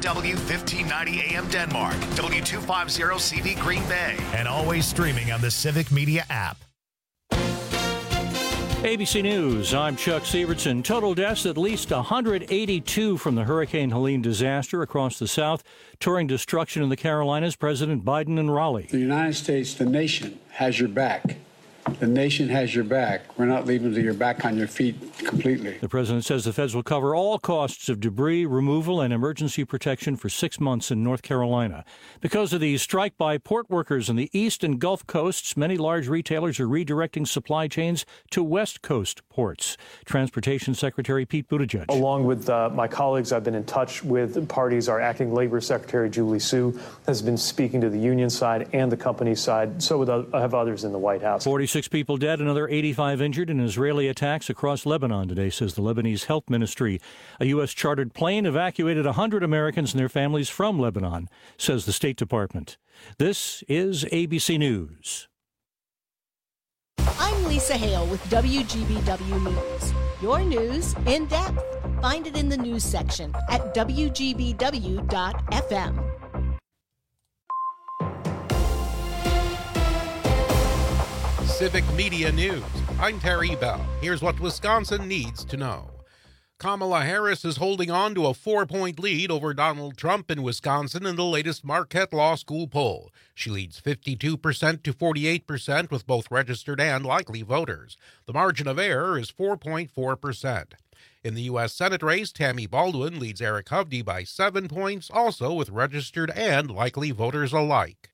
KNW 1590 AM Denmark, W250 CV Green Bay, and always streaming on the Civic Media app. ABC News, I'm Chuck Sievertson. Total deaths, at least 182 from the Hurricane Helene disaster across the South. Touring destruction in the Carolinas, President Biden in Raleigh. The United States, the nation, has your back. The nation has your back. We're not leaving your back on your feet completely. The president says the feds will cover all costs of debris removal and emergency protection for 6 months in North Carolina. Because of the strike by port workers in the East and Gulf Coasts, many large retailers are redirecting supply chains to West Coast ports. Transportation Secretary Pete Buttigieg. Along with my colleagues, I've been in touch with parties. Our acting labor secretary, Julie Su, has been speaking to the union side and the company side. So have others in the White House. 46 people dead, another 85 injured in Israeli attacks across Lebanon today, says the Lebanese Health Ministry. A U.S. chartered plane evacuated 100 Americans and their families from Lebanon, says the State Department. This is ABC News. I'm Lisa Hale with WGBW News. Your news in depth. Find it in the news section at WGBW.FM. Civic Media News. I'm Terry Bell. Here's what Wisconsin needs to know. Kamala Harris is holding on to a 4-point lead over Donald Trump in Wisconsin in the latest Marquette Law School poll. She leads 52% to 48% with both registered and likely voters. The margin of error is 4.4%. In the U.S. Senate race, Tammy Baldwin leads Eric Hovde by 7 points, also with registered and likely voters alike.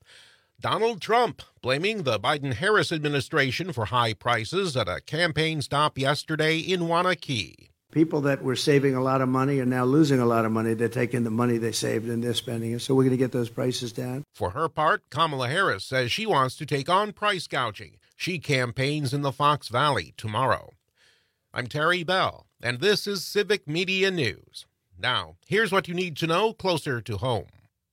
Donald Trump blaming the Biden-Harris administration for high prices at a campaign stop yesterday in Waunakee. People that were saving a lot of money are now losing a lot of money. They're taking the money they saved and they're spending it. So we're going to get those prices down. For her part, Kamala Harris says she wants to take on price gouging. She campaigns in the Fox Valley tomorrow. I'm Terry Bell, and this is Civic Media News. Now, here's what you need to know closer to home.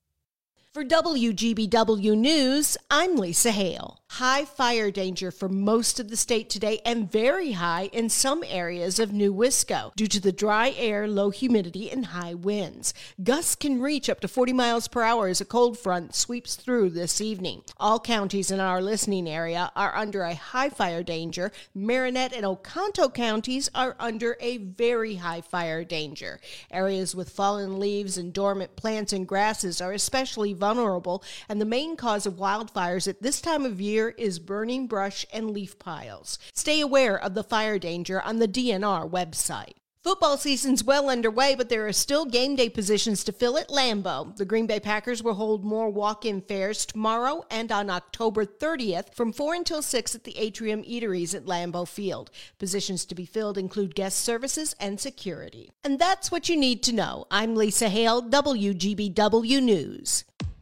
For WGBW News, I'm Lisa Hale. High fire danger for most of the state today and very high in some areas of New Wisco due to the dry air, low humidity, and high winds. Gusts can reach up to 40 miles per hour as a cold front sweeps through this evening. All counties in our listening area are under a high fire danger. Marinette and Oconto counties are under a very high fire danger. Areas with fallen leaves and dormant plants and grasses are especially vulnerable, and the main cause of wildfires at this time of year is burning brush and leaf piles. Stay aware of the fire danger on the DNR website. Football season's well underway, but there are still game day positions to fill at Lambeau. The Green Bay Packers will hold more walk-in fairs tomorrow and on October 30th from 4 until 6 at the Atrium Eateries at Lambeau Field. Positions to be filled include guest services and security. And that's what you need to know. I'm Lisa Hale, WGBW News.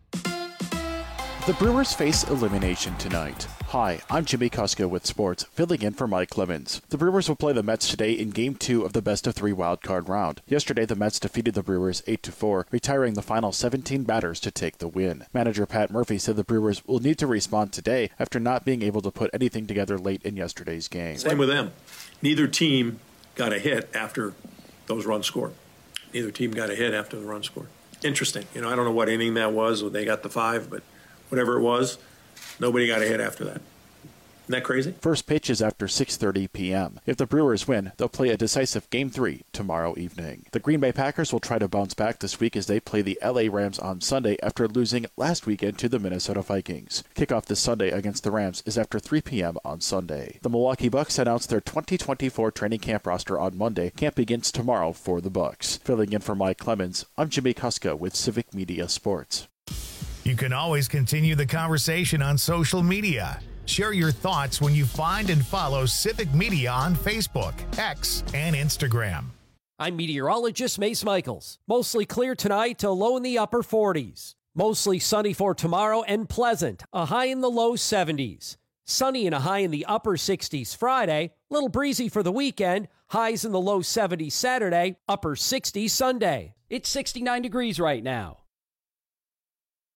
The Brewers face elimination tonight. Hi, I'm Jimmy Kuska with sports, filling in for Mike Clemens. The Brewers will play the Mets today in Game 2 of the best-of-3 wildcard round. Yesterday, the Mets defeated the Brewers 8-4, retiring the final 17 batters to take the win. Manager Pat Murphy said the Brewers will need to respond today after not being able to put anything together late in yesterday's game. Same with them. Neither team got a hit after those runs scored. Neither team got a hit after the run scored. Interesting. I don't know what inning that was when they got the 5, but whatever it was, nobody got a hit after that. Isn't that crazy? First pitch is after 6:30 p.m. If the Brewers win, they'll play a decisive Game 3 tomorrow evening. The Green Bay Packers will try to bounce back this week as they play the LA Rams on Sunday after losing last weekend to the Minnesota Vikings. Kickoff this Sunday against the Rams is after 3 p.m. on Sunday. The Milwaukee Bucks announced their 2024 training camp roster on Monday. Camp begins tomorrow for the Bucks. Filling in for Mike Clemens, I'm Jimmy Kuska with Civic Media Sports. You can always continue the conversation on social media. Share your thoughts when you find and follow Civic Media on Facebook, X, and Instagram. I'm meteorologist Mace Michaels. Mostly clear tonight to low in the upper 40s. Mostly sunny for tomorrow and pleasant, a high in the low 70s. Sunny and a high in the upper 60s Friday. Little breezy for the weekend. Highs in the low 70s Saturday, upper 60s Sunday. It's 69 degrees right now.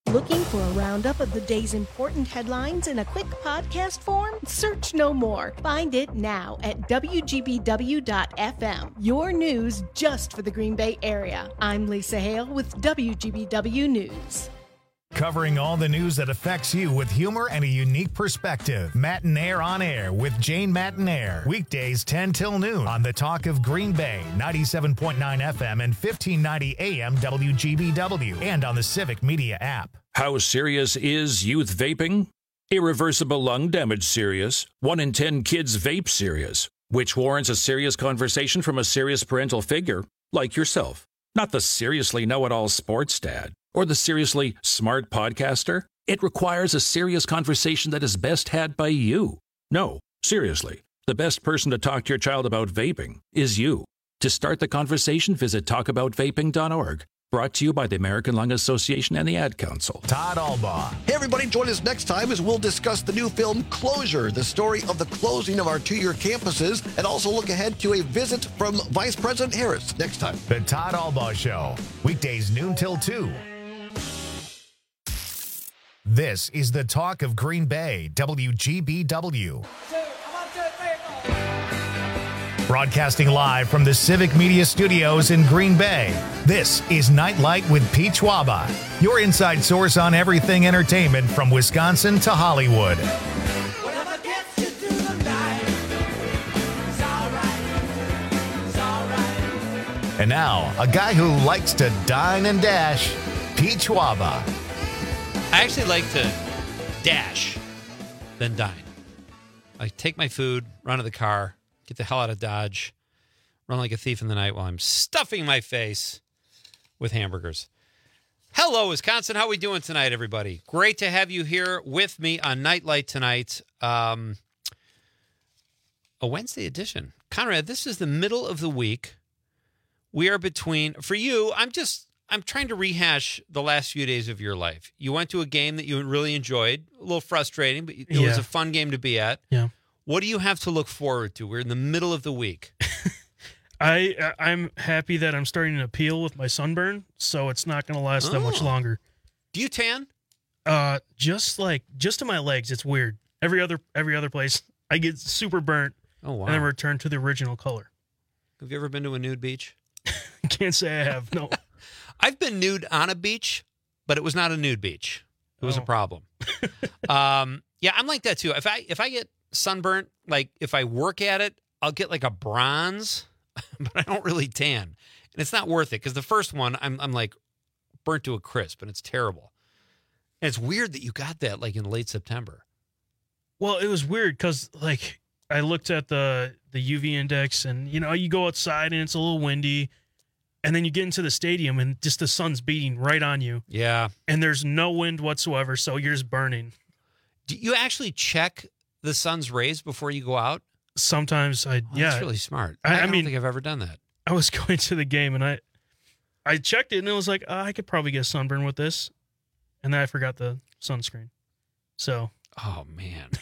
Looking for a roundup of the day's important headlines in a quick podcast form? Search no more. Find it now at WGBW.FM. Your news just for the Green Bay area. I'm Lisa Hale with WGBW News. Covering all the news that affects you with humor and a unique perspective. Matinaire on Air with Jane Matinaire. Weekdays 10 till noon on the Talk of Green Bay, 97.9 FM and 1590 AM WGBW, and on the Civic Media app. How serious is youth vaping? Irreversible lung damage serious. 1 in 10 kids vape serious, which warrants a serious conversation from a serious parental figure like yourself. Not the seriously know-it-all sports dad or the seriously smart podcaster. It requires a serious conversation that is best had by you. No, seriously, the best person to talk to your child about vaping is you. To start the conversation, visit talkaboutvaping.org. Brought to you by the American Lung Association and the Ad Council. Todd Albaugh. Hey, everybody, join us next time as we'll discuss the new film Closure, the story of the closing of our 2-year campuses, and also look ahead to a visit from Vice President Harris next time. The Todd Albaugh Show, weekdays noon till 2. This is the Talk of Green Bay, WGBW. Broadcasting live from the Civic Media Studios in Green Bay, this is Nightlight with Pete Schwaba, your inside source on everything entertainment from Wisconsin to Hollywood. And now, a guy who likes to dine and dash, Pete Schwaba. I actually like to dash, then dine. I take my food, run to the car, get the hell out of Dodge, run like a thief in the night while I'm stuffing my face with hamburgers. Hello, Wisconsin. How are we doing tonight, everybody? Great to have you here with me on Nightlight tonight. A Wednesday edition. Conrad, this is the middle of the week. We are between, for you, I'm trying to rehash the last few days of your life. You went to a game that you really enjoyed, a little frustrating, but it was a fun game to be at. Yeah. What do you have to look forward to? We're in the middle of the week. I'm happy that I'm starting to peel with my sunburn, so it's not going to last that much longer. Do you tan? Just to my legs. It's weird. Every other place, I get super burnt. Oh wow! And then return to the original color. Have you ever been to a nude beach? Can't say I have. No. I've been nude on a beach, but it was not a nude beach. It was a problem. Yeah, I'm like that too. If I get sunburnt, like if I work at it, I'll get like a bronze, but I don't really tan. And it's not worth it because the first one, I'm like burnt to a crisp and it's terrible. And it's weird that you got that like in late September. Well, it was weird because like I looked at the UV index and, you go outside and it's a little windy. And then you get into the stadium and just the sun's beating right on you. Yeah. And there's no wind whatsoever, so you're just burning. Do you actually check the sun's rays before you go out? Sometimes yeah. That's really smart. I don't think I've ever done that. I was going to the game and I checked it and it was like, I could probably get sunburn with this. And then I forgot the sunscreen. So. Oh, man.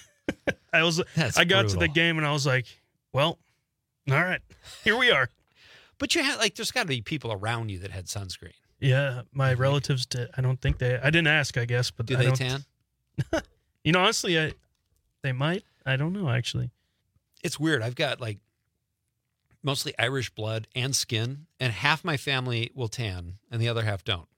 I got to the game and I was like, well, all right, here we are. But you had there's got to be people around you that had sunscreen. Yeah, my relatives did. I don't think I didn't ask, I guess, but do they tan? Honestly, they might. I don't know, actually. It's weird. I've got mostly Irish blood and skin, and half my family will tan, and the other half don't.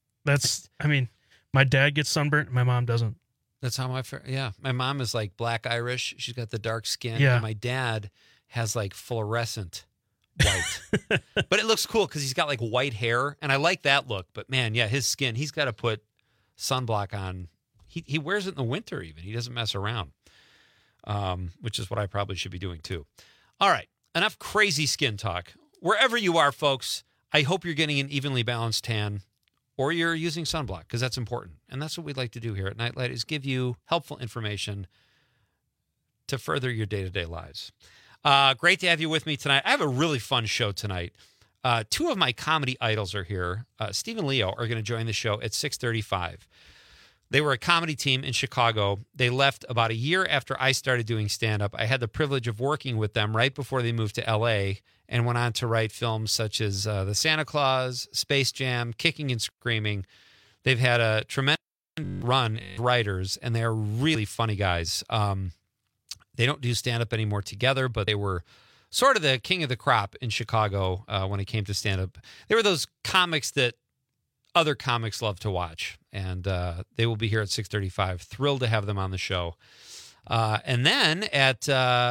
My dad gets sunburnt, my mom doesn't. That's how my mom is black Irish. She's got the dark skin. Yeah. And my dad has fluorescent white. But it looks cool because he's got white hair, and I like that look. But man, yeah, his skin, he's got to put sunblock on. He wears it in the winter even. He doesn't mess around, which is what I probably should be doing too. All right, enough crazy skin talk. Wherever you are, folks, I hope you're getting an evenly balanced tan or you're using sunblock because that's important. And that's what we'd like to do here at Nightlight is give you helpful information to further your day-to-day lives. Great to have you with me tonight. I have a really fun show tonight. Two of my comedy idols are here. Steve and Leo are going to join the show at 6:35. They were a comedy team in Chicago. They left about a year after I started doing stand-up. I had the privilege of working with them right before they moved to L.A. and went on to write films such as The Santa Claus, Space Jam, Kicking and Screaming. They've had a tremendous run writers, and they're really funny guys. They don't do stand-up anymore together, but they were sort of the king of the crop in Chicago when it came to stand-up. They were those comics that other comics love to watch, and they will be here at 6:35. Thrilled to have them on the show. And then at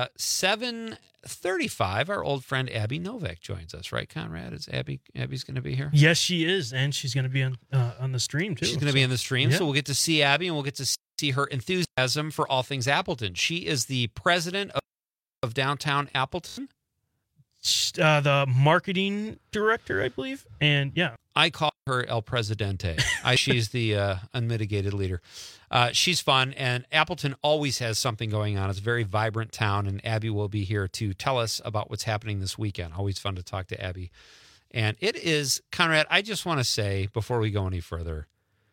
7:35, our old friend Abby Novak joins us, right, Conrad? Is Abby's going to be here? Yes, she is, and she's going to be on the stream too. She's going to be on the stream, yeah. So we'll get to see Abby, and we'll get to see her enthusiasm for all things Appleton. She is the president of downtown Appleton. The marketing director, I believe, and yeah. I call her El Presidente. She's the unmitigated leader. She's fun, and Appleton always has something going on. It's a very vibrant town, and Abby will be here to tell us about what's happening this weekend. Always fun to talk to Abby. And it is, Conrad, I just want to say, before we go any further,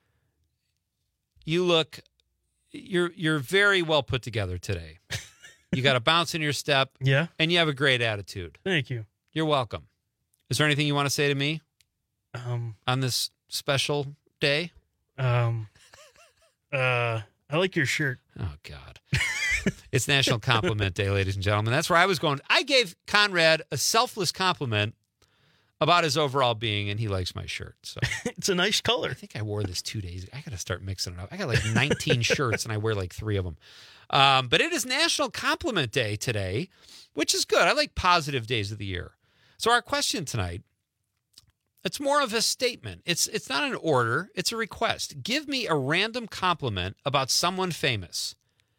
you're very well put together today. You got a bounce in your step. Yeah. And you have a great attitude. Thank you. You're welcome. Is there anything you want to say to me on this special day? I like your shirt. Oh, God. It's National Compliment Day, ladies and gentlemen. That's where I was going. I gave Conrad a selfless compliment about his overall being, and he likes my shirt. So it's a nice color. I think I wore this 2 days ago. I got to start mixing it up. I got like 19 shirts, and I wear like 3 of them. But it is National Compliment Day today, which is good. I like positive days of the year. So our question tonight, it's more of a statement. It's not an order. It's a request. Give me a random compliment about someone famous.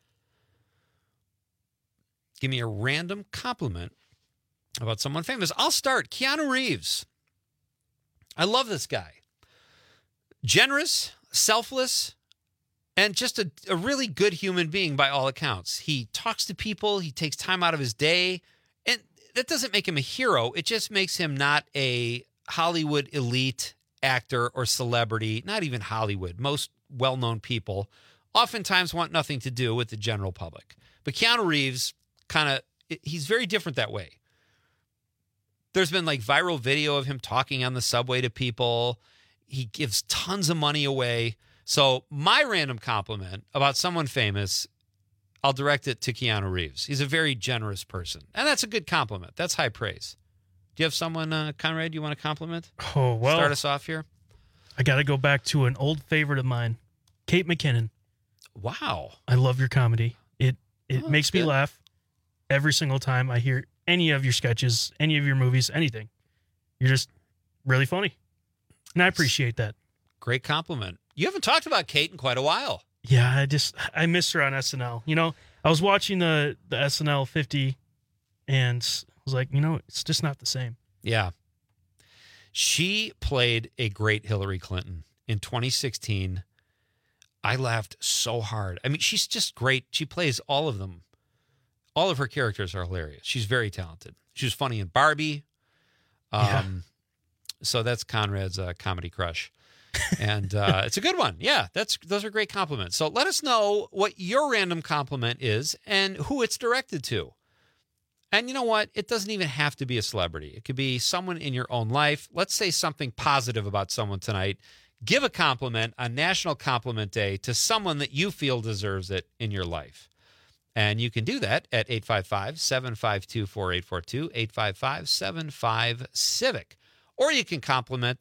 Give me a random compliment about someone famous. I'll start. Keanu Reeves. I love this guy. Generous, selfless, and just a really good human being by all accounts. He talks to people. He takes time out of his day. And that doesn't make him a hero. It just makes him not a Hollywood elite actor or celebrity. Not even Hollywood. Most well-known people oftentimes want nothing to do with the general public. But Keanu Reeves, he's very different that way. There's been like viral video of him talking on the subway to people. He gives tons of money away. So my random compliment about someone famous, I'll direct it to Keanu Reeves. He's a very generous person. And that's a good compliment. That's high praise. Do you have someone, Conrad, you want to compliment? Oh, well. Start us off here. I got to go back to an old favorite of mine, Kate McKinnon. Wow. I love your comedy. It makes me good. laugh every single time I hear any of your sketches, any of your movies, anything. You're just really funny. And I appreciate that. Great compliment. You haven't talked about Kate in quite a while. Yeah, I miss her on SNL. You know, I was watching the SNL 50 and I was like, it's just not the same. Yeah. She played a great Hillary Clinton in 2016. I laughed so hard. I mean, she's just great. She plays all of them. All of her characters are hilarious. She's very talented. She was funny in Barbie. So that's Conrad's comedy crush. And it's a good one. Yeah, those are great compliments. So let us know what your random compliment is and who it's directed to. And you know what? It doesn't even have to be a celebrity. It could be someone in your own life. Let's say something positive about someone tonight. Give a compliment on National Compliment Day to someone that you feel deserves it in your life. And you can do that at 855-752-4842, 855-75-CIVIC. Or you can compliment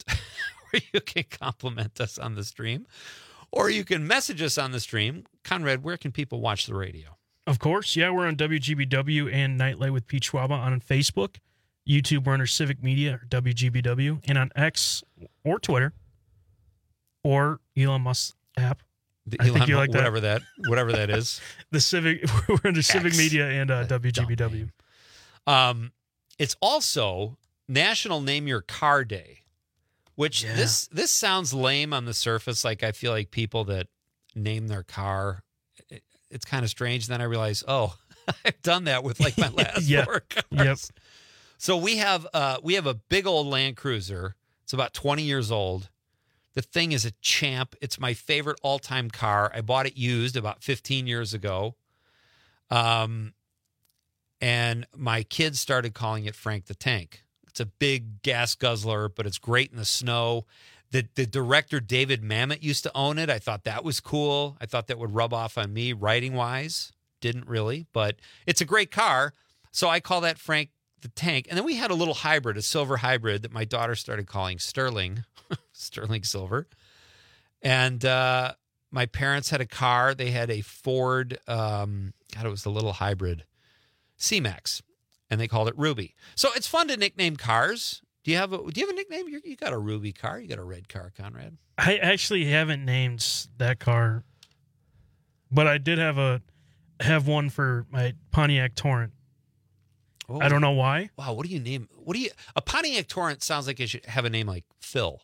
us on the stream. Or you can message us on the stream. Conrad, where can people watch the radio? Of course, yeah, we're on WGBW and Nightlight with Pete Schwaba on Facebook. YouTube, we're under Civic Media or WGBW. And on X or Twitter or Elon Musk's app. I think you like that. Whatever that is. The Civic, we're under Civic Media and WGBW. It's also National Name Your Car Day, which this sounds lame on the surface. Like I feel like people that name their car, it's kind of strange. Then I realize, I've done that with like my last 4 cars. Yep. So we have a big old Land Cruiser. It's about 20 years old. The thing is a champ. It's my favorite all-time car. I bought it used about 15 years ago. And my kids started calling it Frank the Tank. It's a big gas guzzler, but it's great in the snow. The director, David Mamet, used to own it. I thought that was cool. I thought that would rub off on me writing-wise. Didn't really, but it's a great car. So I call that Frank the Tank. And then we had a little hybrid, a silver hybrid that my daughter started calling Sterling, Sterling Silver. And my parents had a car. They had a Ford, it was the little hybrid, C-Max, and they called it Ruby. So it's fun to nickname cars. Do you have a nickname? You got a Ruby car. You got a red car, Conrad. I actually haven't named that car, but I did have one for my Pontiac Torrent. Oh. I don't know why. Wow, what do you name? A Pontiac Torrent sounds like it should have a name like Phil.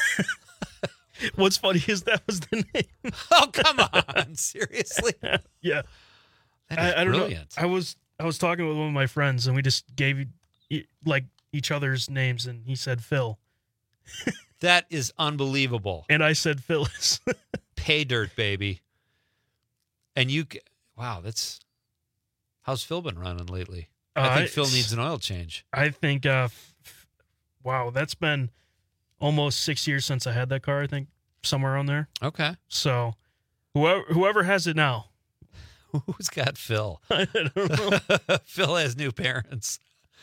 What's funny is that was the name. Oh, come on. Seriously? Yeah. I don't brilliant. know. I was talking with one of my friends, and we just gave like each other's names, and he said Phil. That is unbelievable. And I said Phyllis. Pay dirt, baby. And wow, how's Phil been running lately? I think Phil needs an oil change. I think, wow, that's been almost 6 years since I had that car, I think, somewhere on there. Okay. So whoever has it now. Who's got Phil? I don't know. Phil has new parents.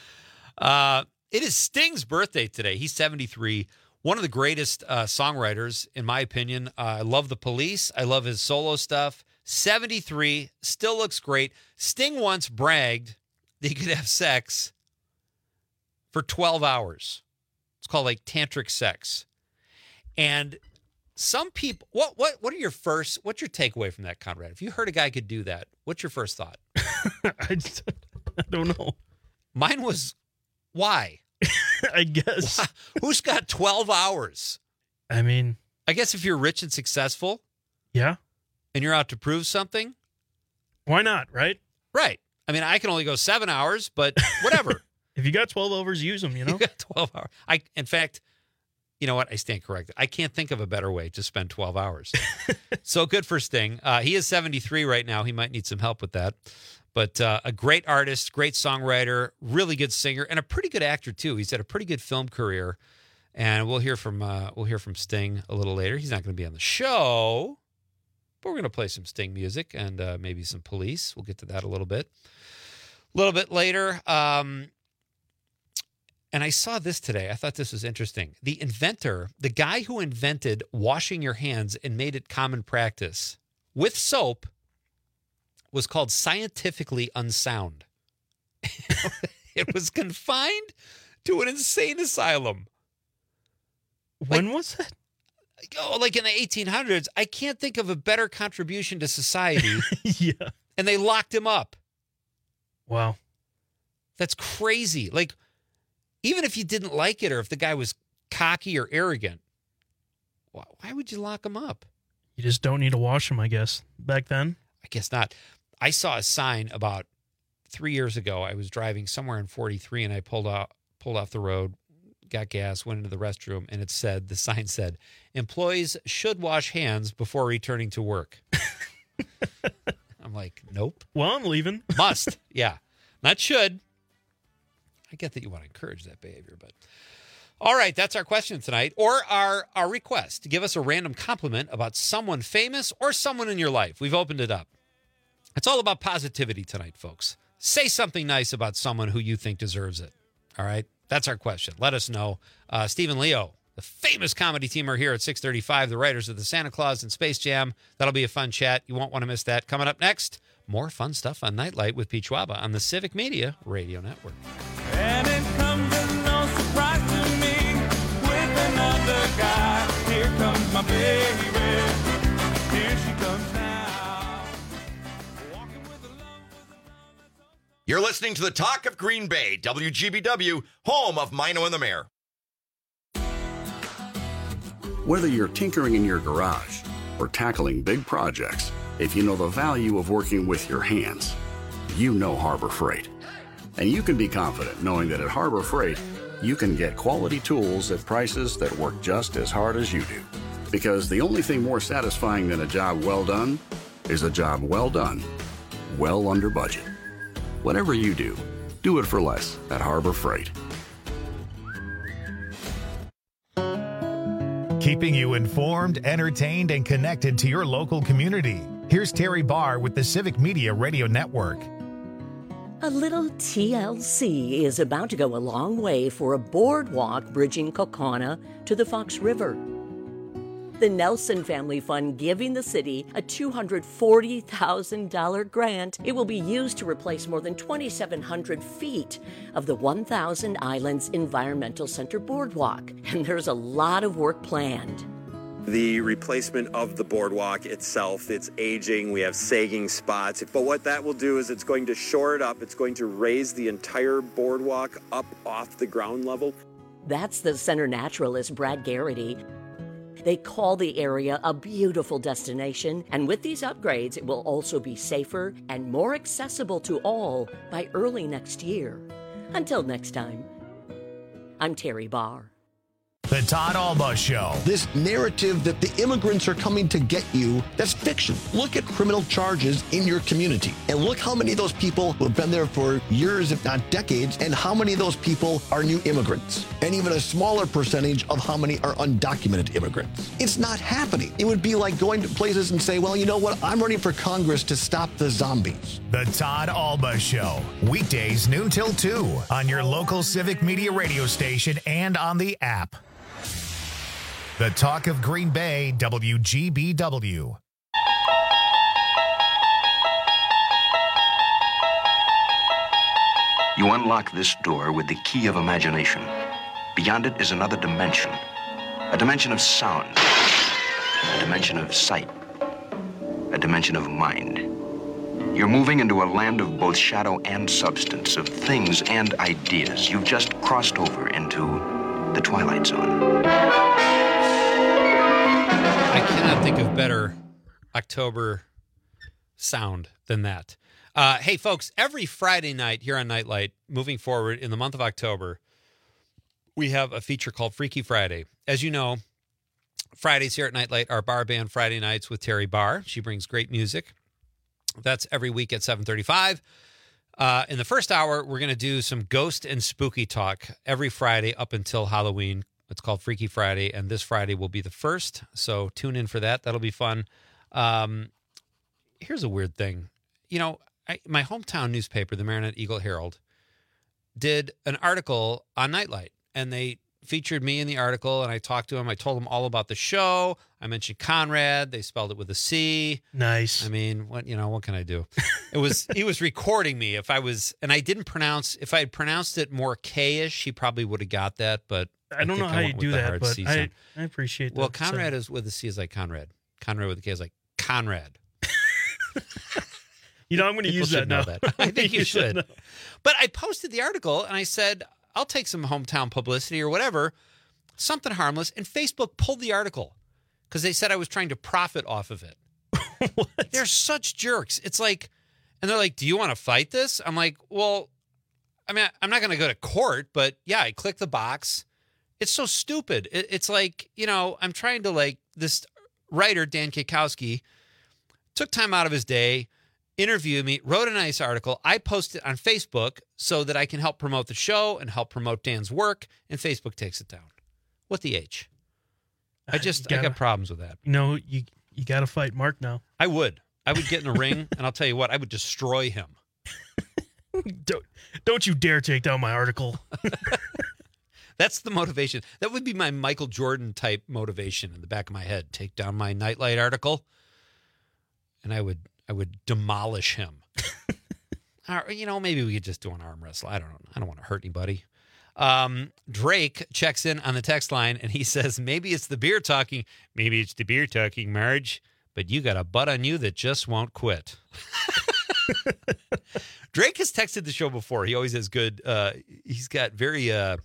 It is Sting's birthday today. He's 73. One of the greatest songwriters, in my opinion. I love The Police. I love his solo stuff. 73, still looks great. Sting once bragged that he could have sex for 12 hours. It's called like tantric sex. And some people, what's your takeaway from that, Conrad? If you heard a guy could do that, what's your first thought? I don't know. Mine was, why? I guess. Why? Who's got 12 hours? I mean, I guess if you're rich and successful. Yeah. And you're out to prove something. Why not, right? Right. I mean, I can only go 7 hours, but whatever. If you got 12 hours, use them, you know? You got 12 hours. In fact, you know what? I stand corrected. I can't think of a better way to spend 12 hours. So good for Sting. He is 73 right now. He might need some help with that. But a great artist, great songwriter, really good singer, and a pretty good actor, too. He's had a pretty good film career. And we'll hear from Sting a little later. He's not going to be on the show, but we're going to play some Sting music and maybe some Police. We'll get to that a little bit later. And I saw this today. I thought this was interesting. The inventor, the guy who invented washing your hands and made it common practice with soap, was called scientifically unsound. It was confined to an insane asylum. When was it? Oh, like in the 1800s. I can't think of a better contribution to society. Yeah. And they locked him up. Wow. That's crazy. Like, even if you didn't like it or if the guy was cocky or arrogant, why would you lock him up? You just don't need to wash him, I guess. Back then? I guess not. I saw a sign about 3 years ago. I was driving somewhere in 43 and I pulled off the road, got gas, went into the restroom, and the sign said, employees should wash hands before returning to work. I'm like, nope. Well, I'm leaving. Must. Yeah. Not should. I get that you want to encourage that behavior, but all right, that's our question tonight, or our request to give us a random compliment about someone famous or someone in your life. We've opened it up. It's all about positivity tonight, folks. Say something nice about someone who you think deserves it. All right, that's our question. Let us know. Steve and Leo, the famous comedy team, are here at 6:35. The writers of the Santa Claus and Space Jam. That'll be a fun chat. You won't want to miss that. Coming up next, more fun stuff on Nightlight with Pete Schwaba on the Civic Media Radio Network. And it comes as no surprise to me with another guy. Here comes my baby. Here she comes now. You're listening to the Talk of Green Bay, WGBW, home of Mino and the Mayor. Whether you're tinkering in your garage or tackling big projects, if you know the value of working with your hands, you know Harbor Freight. And you can be confident knowing that at Harbor Freight, you can get quality tools at prices that work just as hard as you do. Because the only thing more satisfying than a job well done is a job well done, well under budget. Whatever you do it for less at Harbor Freight. keeping you informed, entertained, and connected to your local community. Here's Terry Barr with the Civic Media Radio Network. A little TLC is about to go a long way for a boardwalk bridging Kaukauna to the Fox River. The Nelson Family Fund giving the city a $240,000 grant. It will be used to replace more than 2,700 feet of the 1,000 Islands Environmental Center boardwalk. And there's a lot of work planned. The replacement of the boardwalk itself, it's aging, we have sagging spots. But what that will do is it's going to shore it up. It's going to raise the entire boardwalk up off the ground level. That's the center naturalist, Brad Garrity. They call the area a beautiful destination, and with these upgrades, it will also be safer and more accessible to all by early next year. Until next time, I'm Terry Barr. The Todd Alba Show. This narrative that the immigrants are coming to get you, that's fiction. Look at criminal charges in your community and look how many of those people who have been there for years, if not decades, and how many of those people are new immigrants. And even a smaller percentage of how many are undocumented immigrants. It's not happening. It would be like going to places and say, well, you know what? I'm running for Congress to stop the zombies. The Todd Alba Show. Weekdays noon till 2 on your local Civic Media radio station and on the app. The Talk of Green Bay, WGBW. You unlock this door with the key of imagination. Beyond it is another dimension. A dimension of sound. A dimension of sight. A dimension of mind. You're moving into a land of both shadow and substance, of things and ideas. You've just crossed over into the Twilight Zone. I cannot think of better October sound than that. Hey, folks, every Friday night here on Nightlight, moving forward in the month of October, we have a feature called Freaky Friday. As you know, Fridays here at Nightlight are Bar Band Friday nights with Terry Barr. She brings great music. That's every week at 7:35. In the first hour, we're going to do some ghost and spooky talk every Friday up until Halloween. It's called Freaky Friday, and this Friday will be the first, so tune in for that. That'll be fun. Here's a weird thing. You know, my hometown newspaper, the Marinette Eagle Herald, did an article on Nightlight, and they featured me in the article, and I talked to them. I told them all about the show. I mentioned Conrad. They spelled it with a C. Nice. I mean, what can I do? He was recording me. If I had pronounced it more K-ish, he probably would have got that, but I don't know how you do that, but I appreciate that. Well, Conrad is with a C is like Conrad. Conrad with a K is like Conrad. You know, I'm going to use that now. I think you should. But I posted the article and I said, I'll take some hometown publicity or whatever, something harmless. And Facebook pulled the article because they said I was trying to profit off of it. They're such jerks. It's like, and they're like, do you want to fight this? I'm like, well, I mean, I'm not going to go to court, but yeah, I clicked the box. It's so stupid. It's like, you know, I'm trying to like this writer, Dan Kikowski, took time out of his day, interviewed me, wrote a nice article. I posted it on Facebook so that I can help promote the show and help promote Dan's work, and Facebook takes it down. What the H? I got problems with that. You know, you got to fight Mark now. I would get in a ring, and I'll tell you what, I would destroy him. Don't you dare take down my article. That's the motivation. That would be my Michael Jordan type motivation in the back of my head. Take down my Nightlight article, and I would demolish him. You know, maybe we could just do an arm wrestle. I don't know. I don't want to hurt anybody. Drake checks in on the text line, and he says, maybe it's the beer talking. Maybe it's the beer talking, Marge, but you got a butt on you that just won't quit. Drake has texted the show before. He always has good, he's got very,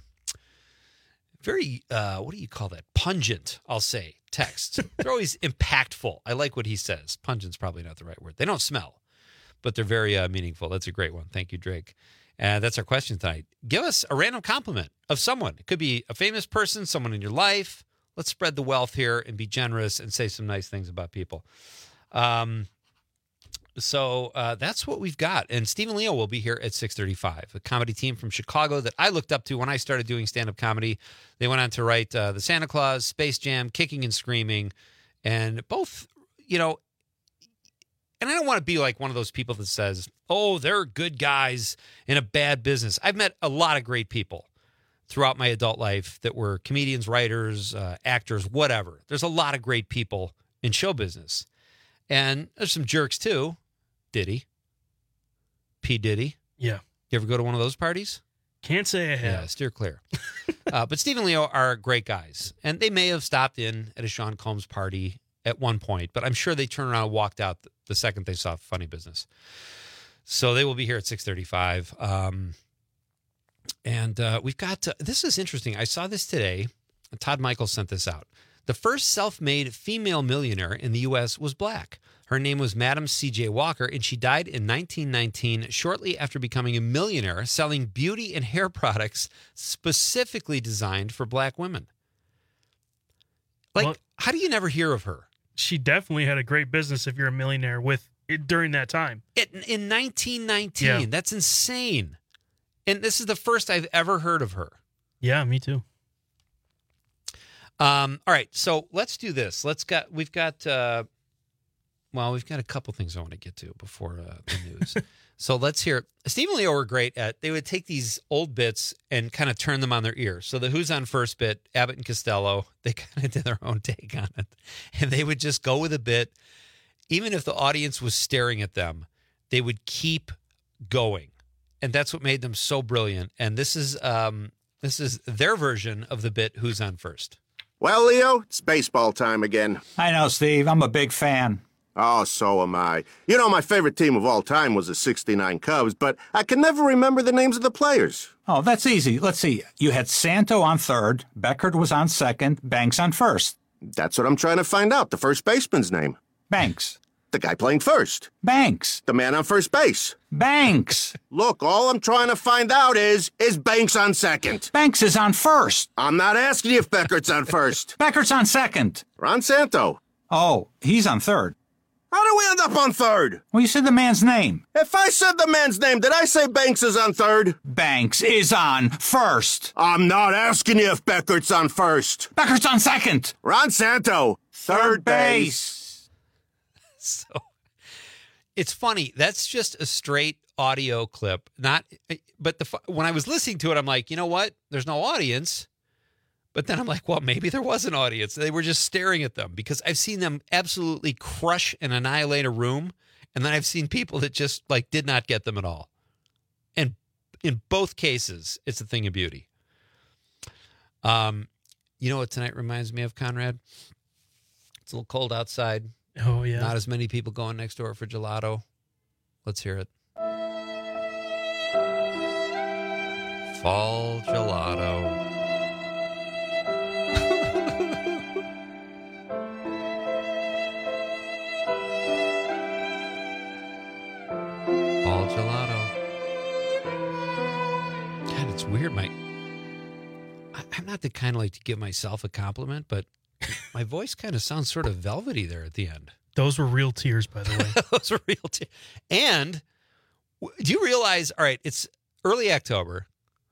what do you call that? Pungent, I'll say, texts. They're always impactful. I like what he says. Pungent's probably not the right word. They don't smell, but they're very meaningful. That's a great one. Thank you, Drake. And that's our question tonight. Give us a random compliment of someone. It could be a famous person, someone in your life. Let's spread the wealth here and be generous and say some nice things about people. So that's what we've got. And Stephen Leo will be here at 6:35, a comedy team from Chicago that I looked up to when I started doing stand-up comedy. They went on to write The Santa Claus, Space Jam, Kicking and Screaming, and both, you know, and I don't want to be like one of those people that says, oh, they're good guys in a bad business. I've met a lot of great people throughout my adult life that were comedians, writers, actors, whatever. There's a lot of great people in show business. And there's some jerks too. Diddy. P. Diddy. Yeah. You ever go to one of those parties? Can't say I have. Yeah, steer clear. But Steve and Leo are great guys. And they may have stopped in at a Sean Combs party at one point, but I'm sure they turned around and walked out the second they saw Funny Business. So they will be here at 6:35. And we've got, this is interesting. I saw this today. Todd Michael sent this out. The first self-made female millionaire in the U.S. was black. Her name was Madam C.J. Walker, and she died in 1919, shortly after becoming a millionaire, selling beauty and hair products specifically designed for black women. Like, well, how do you never hear of her? She definitely had a great business if you're a millionaire with it during that time. In 1919, That's insane. And this is the first I've ever heard of her. Yeah, me too. All right, so let's do this. We've got a couple things I want to get to before the news. So let's hear. Steve and Leo were great at, they would take these old bits and kind of turn them on their ear. So the Who's on First bit, Abbott and Costello, they kind of did their own take on it. And they would just go with a bit. Even if the audience was staring at them, they would keep going. And that's what made them so brilliant. And this is their version of the bit Who's on First. Well, Leo, it's baseball time again. I know, Steve. I'm a big fan. Oh, so am I. You know, my favorite team of all time was the 69 Cubs, but I can never remember the names of the players. Oh, that's easy. Let's see. You had Santo on third, Beckert was on second, Banks on first. That's what I'm trying to find out, the first baseman's name. Banks. The guy playing first. Banks. The man on first base. Banks. Look, all I'm trying to find out is Banks on second? Banks is on first. I'm not asking you if Beckert's on first. Beckert's on second. Ron Santo. Oh, he's on third. How do we end up on third? Well, you said the man's name. If I said the man's name, did I say Banks is on third? Banks is on first. I'm not asking you if Beckert's on first. Beckert's on second. Ron Santo. Third base. So it's funny. That's just a straight audio clip. But when I was listening to it, I'm like, you know what? There's no audience. But then I'm like, well, maybe there was an audience. They were just staring at them because I've seen them absolutely crush and annihilate a room. And then I've seen people that just like did not get them at all. And in both cases, it's a thing of beauty. You know what tonight reminds me of, Conrad? It's a little cold outside. Oh, yeah. Not as many people going next door for gelato. Let's hear it. Fall gelato. Fall gelato. God, it's weird. I'm not the kind of like to give myself a compliment, but my voice kind of sounds sort of velvety there at the end. Those were real tears, by the way. Those were real tears. And do you realize, all right, it's early October.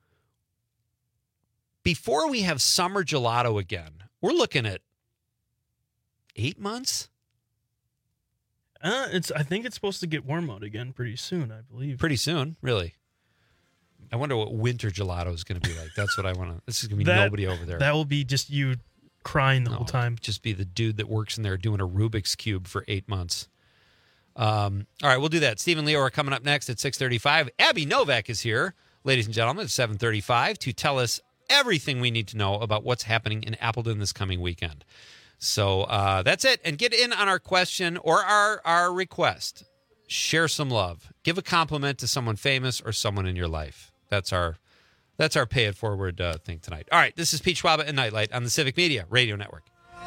Before we have summer gelato again, we're looking at 8 months? I think it's supposed to get warm out again pretty soon, I believe. Pretty soon? Really? I wonder what winter gelato is going to be like. That's what I want to. This is going to be nobody over there. That will be just you crying the whole time. Just be the dude that works in there doing a Rubik's Cube for 8 months. All right, we'll do that. Steve and Leo are coming up next at 6:35. Abby Novak is here, ladies and gentlemen, at 7:35 to tell us everything we need to know about what's happening in Appleton this coming weekend. So that's it. And get in on our question or our request. Share some love. Give a compliment to someone famous or someone in your life. That's our pay it forward thing tonight. All right, this is Pete Schwaba and Nightlight on the Civic Media Radio Network.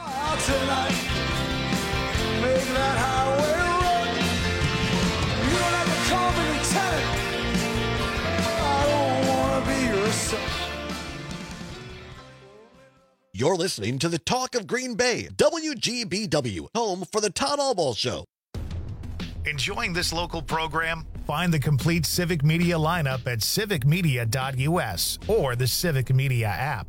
You're listening to the Talk of Green Bay, WGBW, home for the Todd Albaugh Show. Enjoying this local program? Find the complete Civic Media lineup at civicmedia.us or the Civic Media app.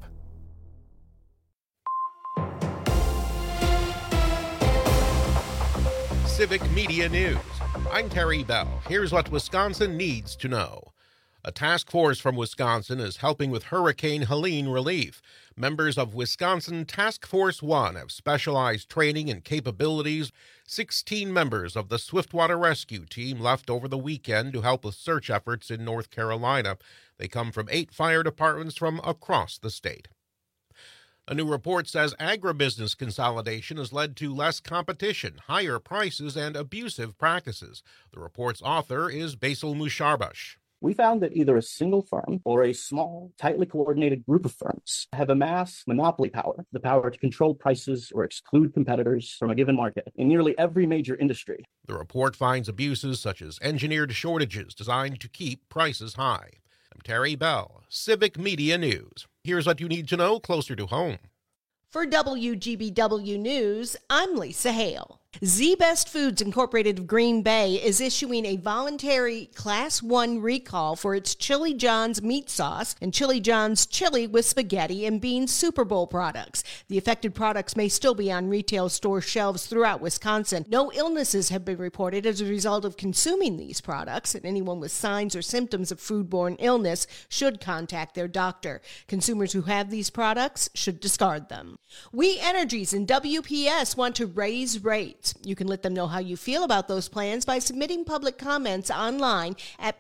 Civic Media News. I'm Terry Bell. Here's what Wisconsin needs to know. A task force from Wisconsin is helping with Hurricane Helene relief. Members of Wisconsin Task Force 1 have specialized training and capabilities. 16 members of the Swiftwater Rescue Team left over the weekend to help with search efforts in North Carolina. They come from 8 fire departments from across the state. A new report says agribusiness consolidation has led to less competition, higher prices, and abusive practices. The report's author is Basil Musharbash. We found that either a single firm or a small, tightly coordinated group of firms have amassed monopoly power, the power to control prices or exclude competitors from a given market in nearly every major industry. The report finds abuses such as engineered shortages designed to keep prices high. I'm Terry Bell, Civic Media News. Here's what you need to know closer to home. For WGBW News, I'm Lisa Hale. Z-Best Foods Incorporated of Green Bay is issuing a voluntary Class 1 recall for its Chili John's meat sauce and Chili John's chili with spaghetti and beans Super Bowl products. The affected products may still be on retail store shelves throughout Wisconsin. No illnesses have been reported as a result of consuming these products, and anyone with signs or symptoms of foodborne illness should contact their doctor. Consumers who have these products should discard them. We Energies and WPS want to raise rates. You can let them know how you feel about those plans by submitting public comments online at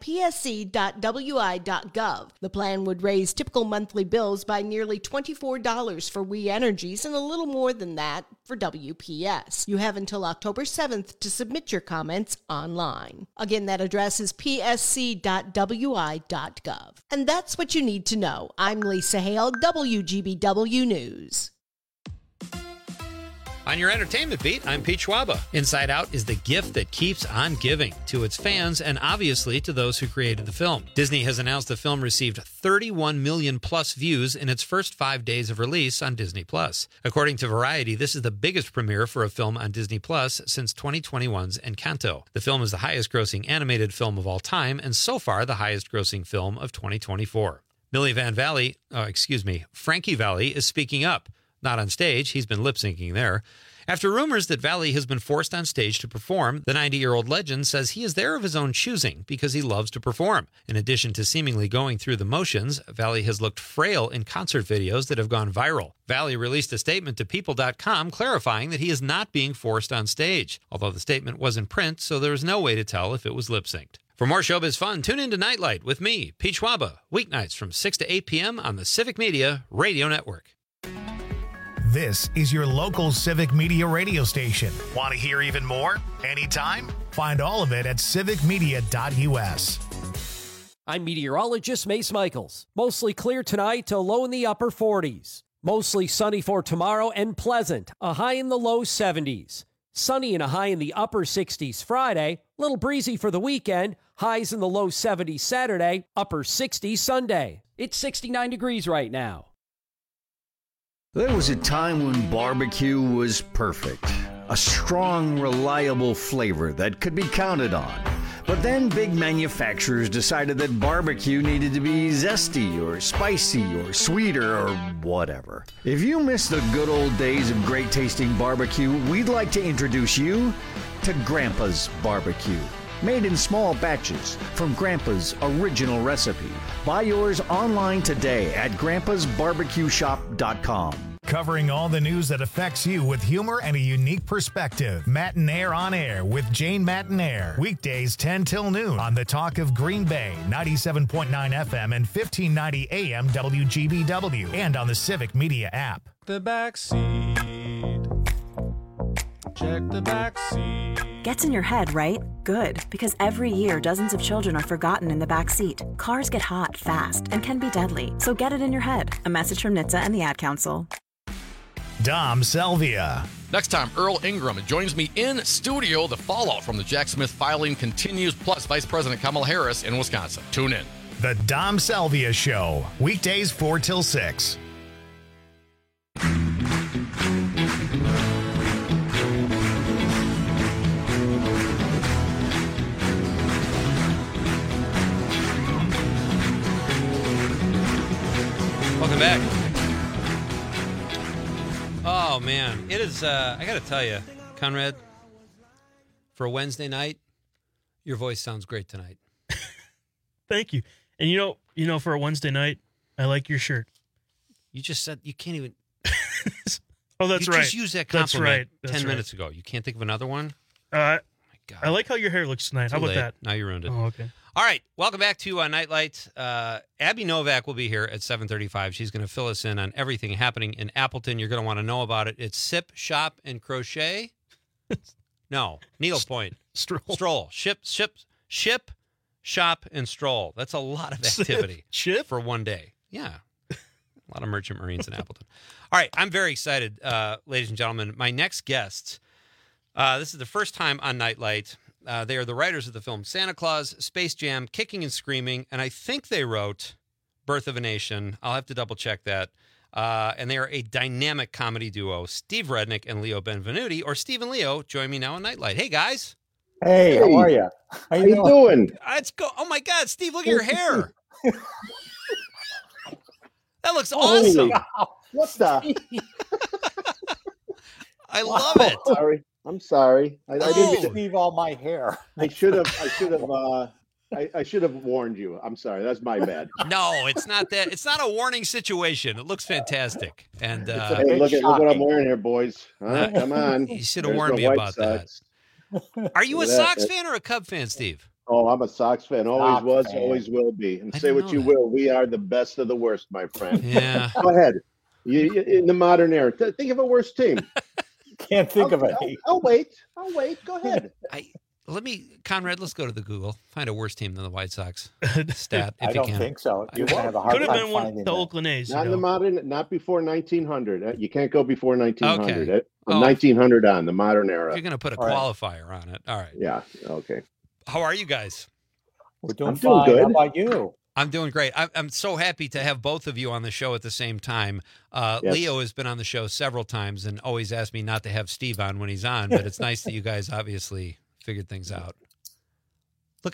psc.wi.gov. The plan would raise typical monthly bills by nearly $24 for We Energies and a little more than that for WPS. You have until October 7th to submit your comments online. Again, that address is psc.wi.gov. And that's what you need to know. I'm Lisa Hale, WGBW News. On your entertainment beat, I'm Pete Schwaba. Inside Out is the gift that keeps on giving to its fans and obviously to those who created the film. Disney has announced the film received 31 million plus views in its first 5 days of release on Disney+. According to Variety, this is the biggest premiere for a film on Disney+ since 2021's Encanto. The film is the highest grossing animated film of all time and so far the highest grossing film of 2024. Frankie Valli is speaking up. Not on stage, he's been lip-syncing there. After rumors that Valli has been forced on stage to perform, the 90-year-old legend says he is there of his own choosing because he loves to perform. In addition to seemingly going through the motions, Valli has looked frail in concert videos that have gone viral. Valli released a statement to People.com clarifying that he is not being forced on stage, although the statement was in print, so there was no way to tell if it was lip-synced. For more showbiz fun, tune in to Nightlight with me, Pete Schwaba, weeknights from 6 to 8 p.m. on the Civic Media Radio Network. This is your local Civic Media radio station. Want to hear even more? Anytime? Find all of it at civicmedia.us. I'm meteorologist Mace Michaels. Mostly clear tonight to low in the upper 40s. Mostly sunny for tomorrow and pleasant, a high in the low 70s. Sunny and a high in the upper 60s Friday. Little breezy for the weekend. Highs in the low 70s Saturday, upper 60s Sunday. It's 69 degrees right now. There was a time when barbecue was perfect. A strong, reliable flavor that could be counted on. But then big manufacturers decided that barbecue needed to be zesty or spicy or sweeter or whatever. If you miss the good old days of great tasting barbecue, we'd like to introduce you to Grandpa's Barbecue. Made in small batches from Grandpa's original recipe. Buy yours online today at grandpasbarbecueshop.com. Covering all the news that affects you with humor and a unique perspective. Matinaire on Air with Jane Matinaire. Weekdays 10 till noon on the Talk of Green Bay, 97.9 FM and 1590 AM WGBW, and on the Civic Media app. The back seat. Check the back seat. Gets in your head, right? Good, because every year dozens of children are forgotten in the back seat. Cars get hot fast and can be deadly, so get it in your head. A message from NHTSA and the Ad Council. Dom Selvia. Next time, Earl Ingram joins me in studio. The fallout from the Jack Smith filing continues, plus Vice President Kamala Harris in Wisconsin. Tune in. The Dom Selvia Show, weekdays 4 till 6. Welcome back. Oh, man. It is, I got to tell you, Conrad, for a Wednesday night, your voice sounds great tonight. Thank you. And you know, for a Wednesday night, I like your shirt. You just said you can't even. Oh, that's you right. Just use that That's compliment right. That's 10 right. minutes ago. You can't think of another one? I like how your hair looks tonight. How Too about late. that? Now you ruined it. Oh, okay. All right. Welcome back to Nightlight. Abby Novak will be here at 7:35. She's going to fill us in on everything happening in Appleton. You're going to want to know about it. It's Sip, Shop, and Crochet. No, needlepoint. Stroll. Ship, shop, and stroll. That's a lot of activity. Ship? For one day. Yeah. A lot of merchant marines in Appleton. All right. I'm very excited, ladies and gentlemen. My next guests, this is the first time on Nightlight. They are the writers of the film Santa Claus, Space Jam, Kicking and Screaming, and I think they wrote Birth of a Nation. I'll have to double check that. And they are a dynamic comedy duo, Steve Rednick and Leo Benvenuti, or Steve and Leo. Join me now on Nightlight. Hey, guys. Hey, how are you? How you doing? Let's go. Oh, my God, Steve, look at your hair. That looks awesome. What the? I love it. I'm sorry. I didn't leave all my hair. I should have warned you. I'm sorry. That's my bad. No, it's not that. It's not a warning situation. It looks fantastic. And hey, look what I'm wearing here, boys. Huh? Come on. You should have warned me about that. Are you a Sox fan or a Cub fan, Steve? Oh, I'm a Sox fan. Always was, always will be. And say what you will, we are the best of the worst, my friend. Yeah. Go ahead. You in the modern era, think of a worse team. Can't think of it. I'll wait. Go ahead. Conrad, let's go to the Google. Find a worse team than the White Sox. Stat, if I you don't can. think so. You're gonna have a hard Could have time been one finding of the that. Oakland A's. Not in the modern, not before 1900. You can't go before 1900. Okay. From 1900 on, the modern era. You're going to put a All right. qualifier on it. All right. Yeah. Okay. How are you guys? We're doing I'm doing fine. good. How about you? I'm doing great. I'm so happy to have both of you on the show at the same time. Yes. Leo has been on the show several times and always asked me not to have Steve on when he's on, but it's nice that you guys obviously figured things out. Look.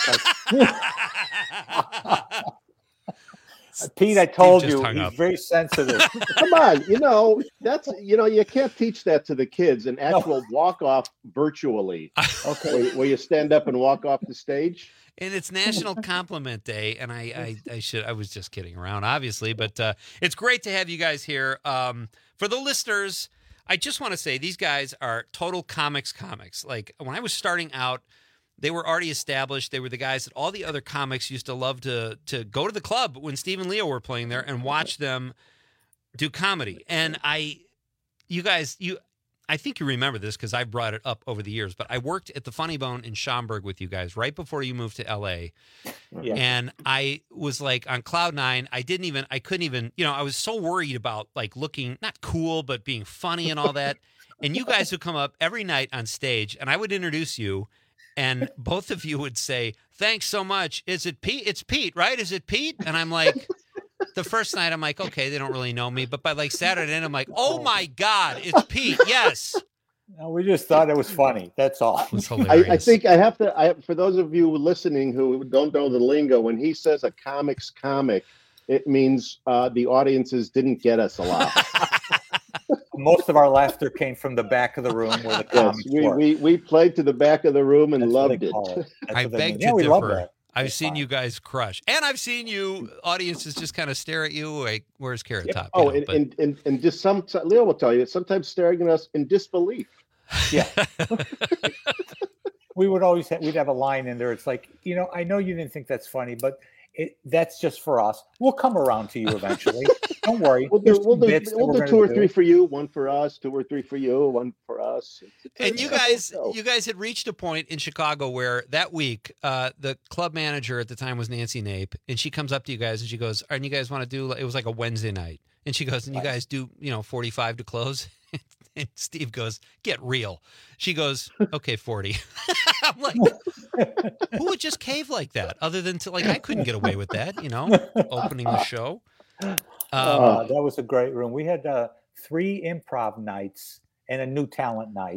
Pete, I told Steve just you, hung he's up. very sensitive. Come on, that's you can't teach that to the kids. An actual walk off virtually. Okay. Where you stand up and walk off the stage. And it's National Compliment Day, and I was just kidding around, obviously, but it's great to have you guys here. For the listeners, I just want to say these guys are total comics. Like when I was starting out, they were already established. They were the guys that all the other comics used to love to go to the club when Steve and Leo were playing there and watch them do comedy. And I think you remember this because I've brought it up over the years, but I worked at the Funny Bone in Schaumburg with you guys right before you moved to LA. Yeah. And I was like on cloud nine. I couldn't even, I was so worried about like looking not cool, but being funny and all that. And you guys would come up every night on stage and I would introduce you and both of you would say, "Thanks so much. Is it Pete? It's Pete, right? Is it Pete?" And I'm like, the first night I'm like, okay, they don't really know me. But by like Saturday night, I'm like, oh my God, it's Pete. Yes. No, we just thought it was funny. That's all. It was hilarious. I think I have to. For those of you listening who don't know the lingo, when he says a comics comic, it means the audiences didn't get us a lot. Most of our laughter came from the back of the room where the comics were. We played to the back of the room and That's what loved they it. call it. That's I what they beg mean. to Yeah, we love differ. that. I've seen you guys crush. And I've seen you audiences just kind of stare at you like, where's Carrot Top? Oh, You know, and just Leo will tell you, sometimes staring at us in disbelief. Yeah. We'd have a line in there. It's like, I know you didn't think that's funny, but that's just for us. We'll come around to you eventually. Don't worry. We'll do gonna 2 or 3 for you, 1 for us, 2 or 3 for you, 1 for us. And you guys had reached a point in Chicago where that week, the club manager at the time was Nancy Nape, and she comes up to you guys and she goes, "And you guys want to do?" It was like a Wednesday night, and she goes, "And you guys do 45 to close?" And Steve goes, "Get real." She goes, "Okay, 40." I'm like, who would just cave like that? Other than I couldn't get away with that, opening the show. That was a great room. We had 3 improv nights and a new talent night.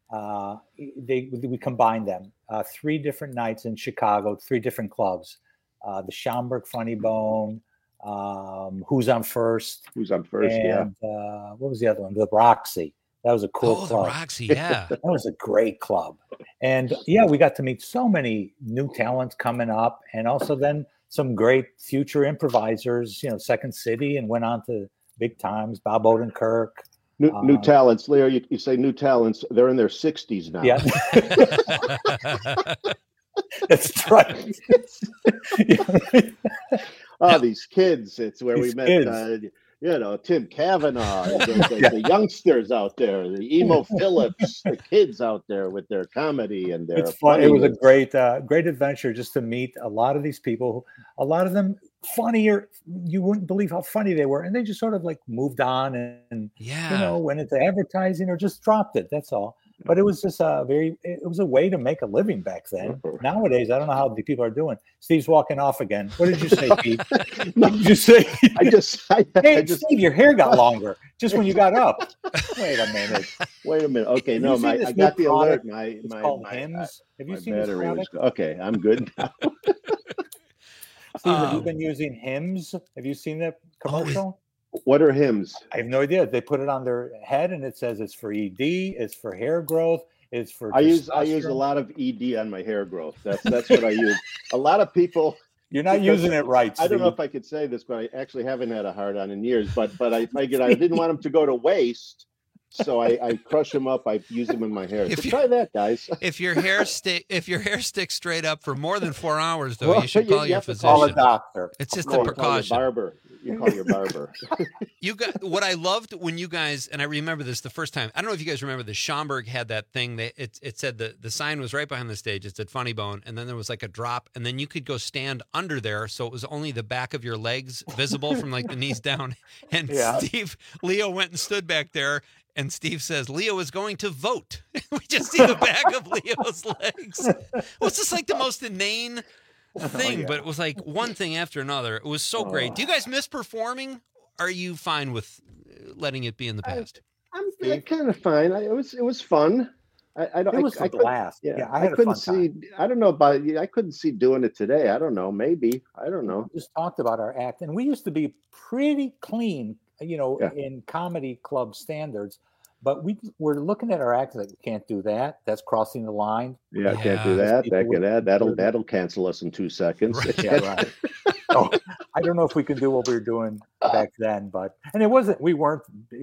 We combined them. 3 different nights in Chicago, 3 different clubs. The Schaumburg Funny Bone, Who's on First. Who's on First? And, what was the other one? The Roxy. That was a cool club. The Roxy, yeah. That was a great club. And yeah, we got to meet so many new talents coming up, and also then some great future improvisers, Second City, and went on to big times, Bob Odenkirk. New talents, Leo. You say new talents. They're in their 60s now. Yeah. That's right. These kids. It's where we met, Tim Kavanaugh, the youngsters out there, the emo Phillips, the kids out there with their comedy and their. It's fun. It was a great adventure just to meet a lot of these people. A lot of them funnier. You wouldn't believe how funny they were, and they just sort of like moved on and went into advertising or just dropped it. That's all. But it was just it was a way to make a living back then. Nowadays, I don't know how the people are doing. Steve's walking off again. What did you say, Steve? What did you say? Hey, Steve, your hair got longer just when you got up. Wait a minute. Okay, no, I got the alert. It's called Hims. Have you seen this product? Okay, I'm good now. Steve, have you been using Hims? Have you seen that commercial? What are Hims? I have no idea. They put it on their head and it says it's for ED, it's for hair growth, it's for I use a lot of ED on my hair growth. That's what I use. A lot of people You're not using it right, Steve. I don't know if I could say this, but I actually haven't had a hard on in years. But I figured I didn't want them to go to waste. So I crush them up. I use them in my hair. So try that, guys. If your hair sticks straight up for more than 4 hours, though, you should call your physician. Call a doctor. It's just a precaution. You call your barber. You got what I loved when you guys, and I remember this the first time. I don't know if you guys remember this. Schomburg had that thing. It said the sign was right behind the stage. It said Funny Bone, and then there was like a drop, and then you could go stand under there, so it was only the back of your legs visible from like the knees down. And Leo went and stood back there. And Steve says, Leo is going to vote. We just see the back of Leo's legs. Well, it's just like the most inane thing, but it was like one thing after another. It was so great. Do you guys miss performing? Are you fine with letting it be in the past? I'm kind of fine. It was fun. It was a blast. I couldn't see. I don't know about you. I couldn't see doing it today. I don't know. Maybe. I don't know. We just talked about our act, and we used to be pretty clean, in comedy club standards. But we're looking at our act like, we can't do that. That's crossing the line. Yeah, can't do that. That'll cancel us in 2 seconds. Right. Yeah, right. So, I don't know if we can do what we were doing back then, and it wasn't. We were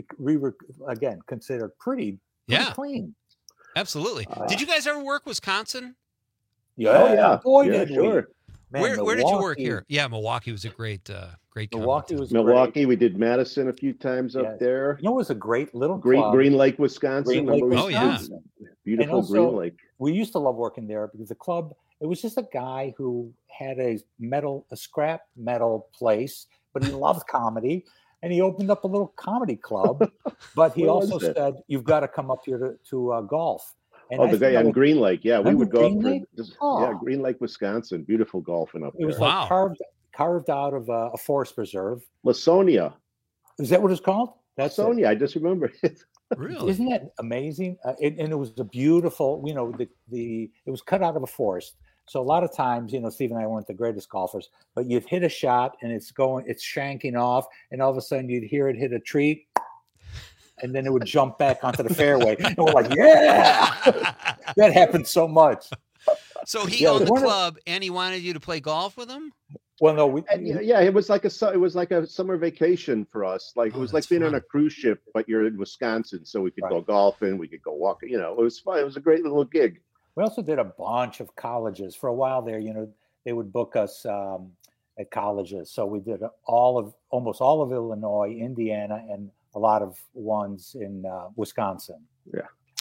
again considered pretty clean. Absolutely. Did you guys ever work Wisconsin? Yeah. Boy, did sure. Man, where did you work here? Yeah, Milwaukee was a great Milwaukee was Milwaukee. Great. We did Madison a few times up there. It was a great little club. Green Lake, Wisconsin. Beautiful also, Green Lake. We used to love working there because the club, it was just a guy who had a scrap metal place, but he loved comedy. And he opened up a little comedy club, but he also said, you've got to come up here to golf. And the guy on Green Lake. Yeah, we would go up for Green Lake, Wisconsin. Beautiful golfing up there. It was like carved out of a forest preserve. Lasonia. Is that what it's called? That's Lasonia. I just remember it. Really? Isn't that amazing? And it was a beautiful, it was cut out of a forest. So a lot of times, Steve and I weren't the greatest golfers, but you'd hit a shot and it's shanking off, and all of a sudden you'd hear it hit a tree, and then it would jump back onto the fairway. And we're like, yeah! That happened so much. So he owned the club, and he wanted you to play golf with him? Well, no, it was like a summer vacation for us. Like it was like being on a cruise ship, but you're in Wisconsin, so we could go golfing, we could go walking. It was fun. It was a great little gig. We also did a bunch of colleges for a while there. They would book us at colleges, so we did almost all of Illinois, Indiana, and a lot of ones in Wisconsin. Yeah.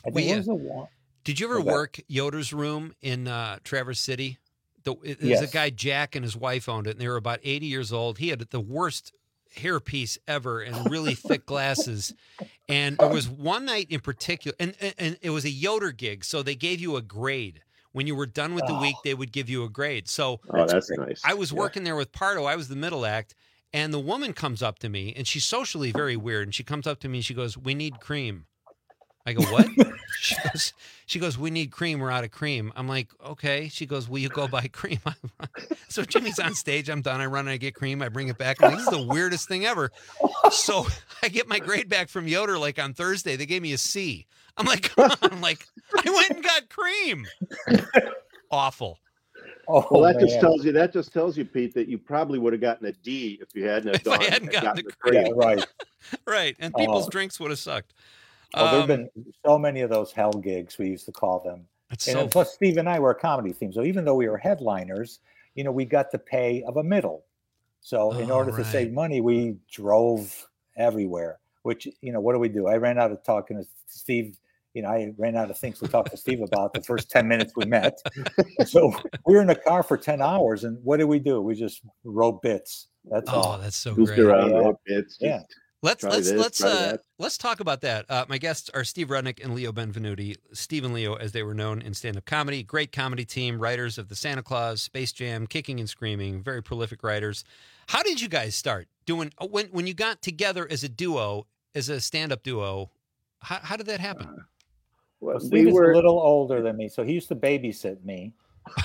Did you ever work Yoder's Room in Traverse City? There's a guy, Jack, and his wife owned it, and they were about 80 years old. He had the worst hairpiece ever and really thick glasses. And there was one night in particular, and it was a Yoder gig, so they gave you a grade. When you were done with the week, they would give you a grade. So that's nice. I was working there with Pardo. I was the middle act. And the woman comes up to me, and she's socially very weird. And she comes up to me, and she goes, "We need cream." I go, what? She goes, we need cream. We're out of cream. I'm like, okay. She goes, will you go buy cream? So Jimmy's on stage. I'm done. I run and I get cream. I bring it back. I'm like, this is the weirdest thing ever. So I get my grade back from Yoder like on Thursday. They gave me a C. I'm like, come on. I'm like, I went and got cream. Awful. Oh, well, that just tells you, Pete, that you probably would have gotten a D if you hadn't have I hadn't gotten the cream. Yeah, right. Right. And people's drinks would have sucked. There have been so many of those hell gigs, we used to call them. And plus, Steve and I were a comedy team. So even though we were headliners, we got the pay of a middle. So in order to save money, we drove everywhere, which, what do? I ran out of talking to Steve. I ran out of things to talk to Steve about the first 10 minutes we met. So we were in the car for 10 hours. And what did? We just wrote bits. That's all. That's so Goofed great. around, wrote bits. Yeah. Let's talk about that. My guests are Steve Rudnick and Leo Benvenuti. Steve and Leo, as they were known in stand-up comedy, great comedy team, writers of the Santa Claus, Space Jam, Kicking and Screaming, very prolific writers. How did you guys start doing when you got together as a duo, as a stand-up duo? How did that happen? Well, Steve is a little older than me, so he used to babysit me.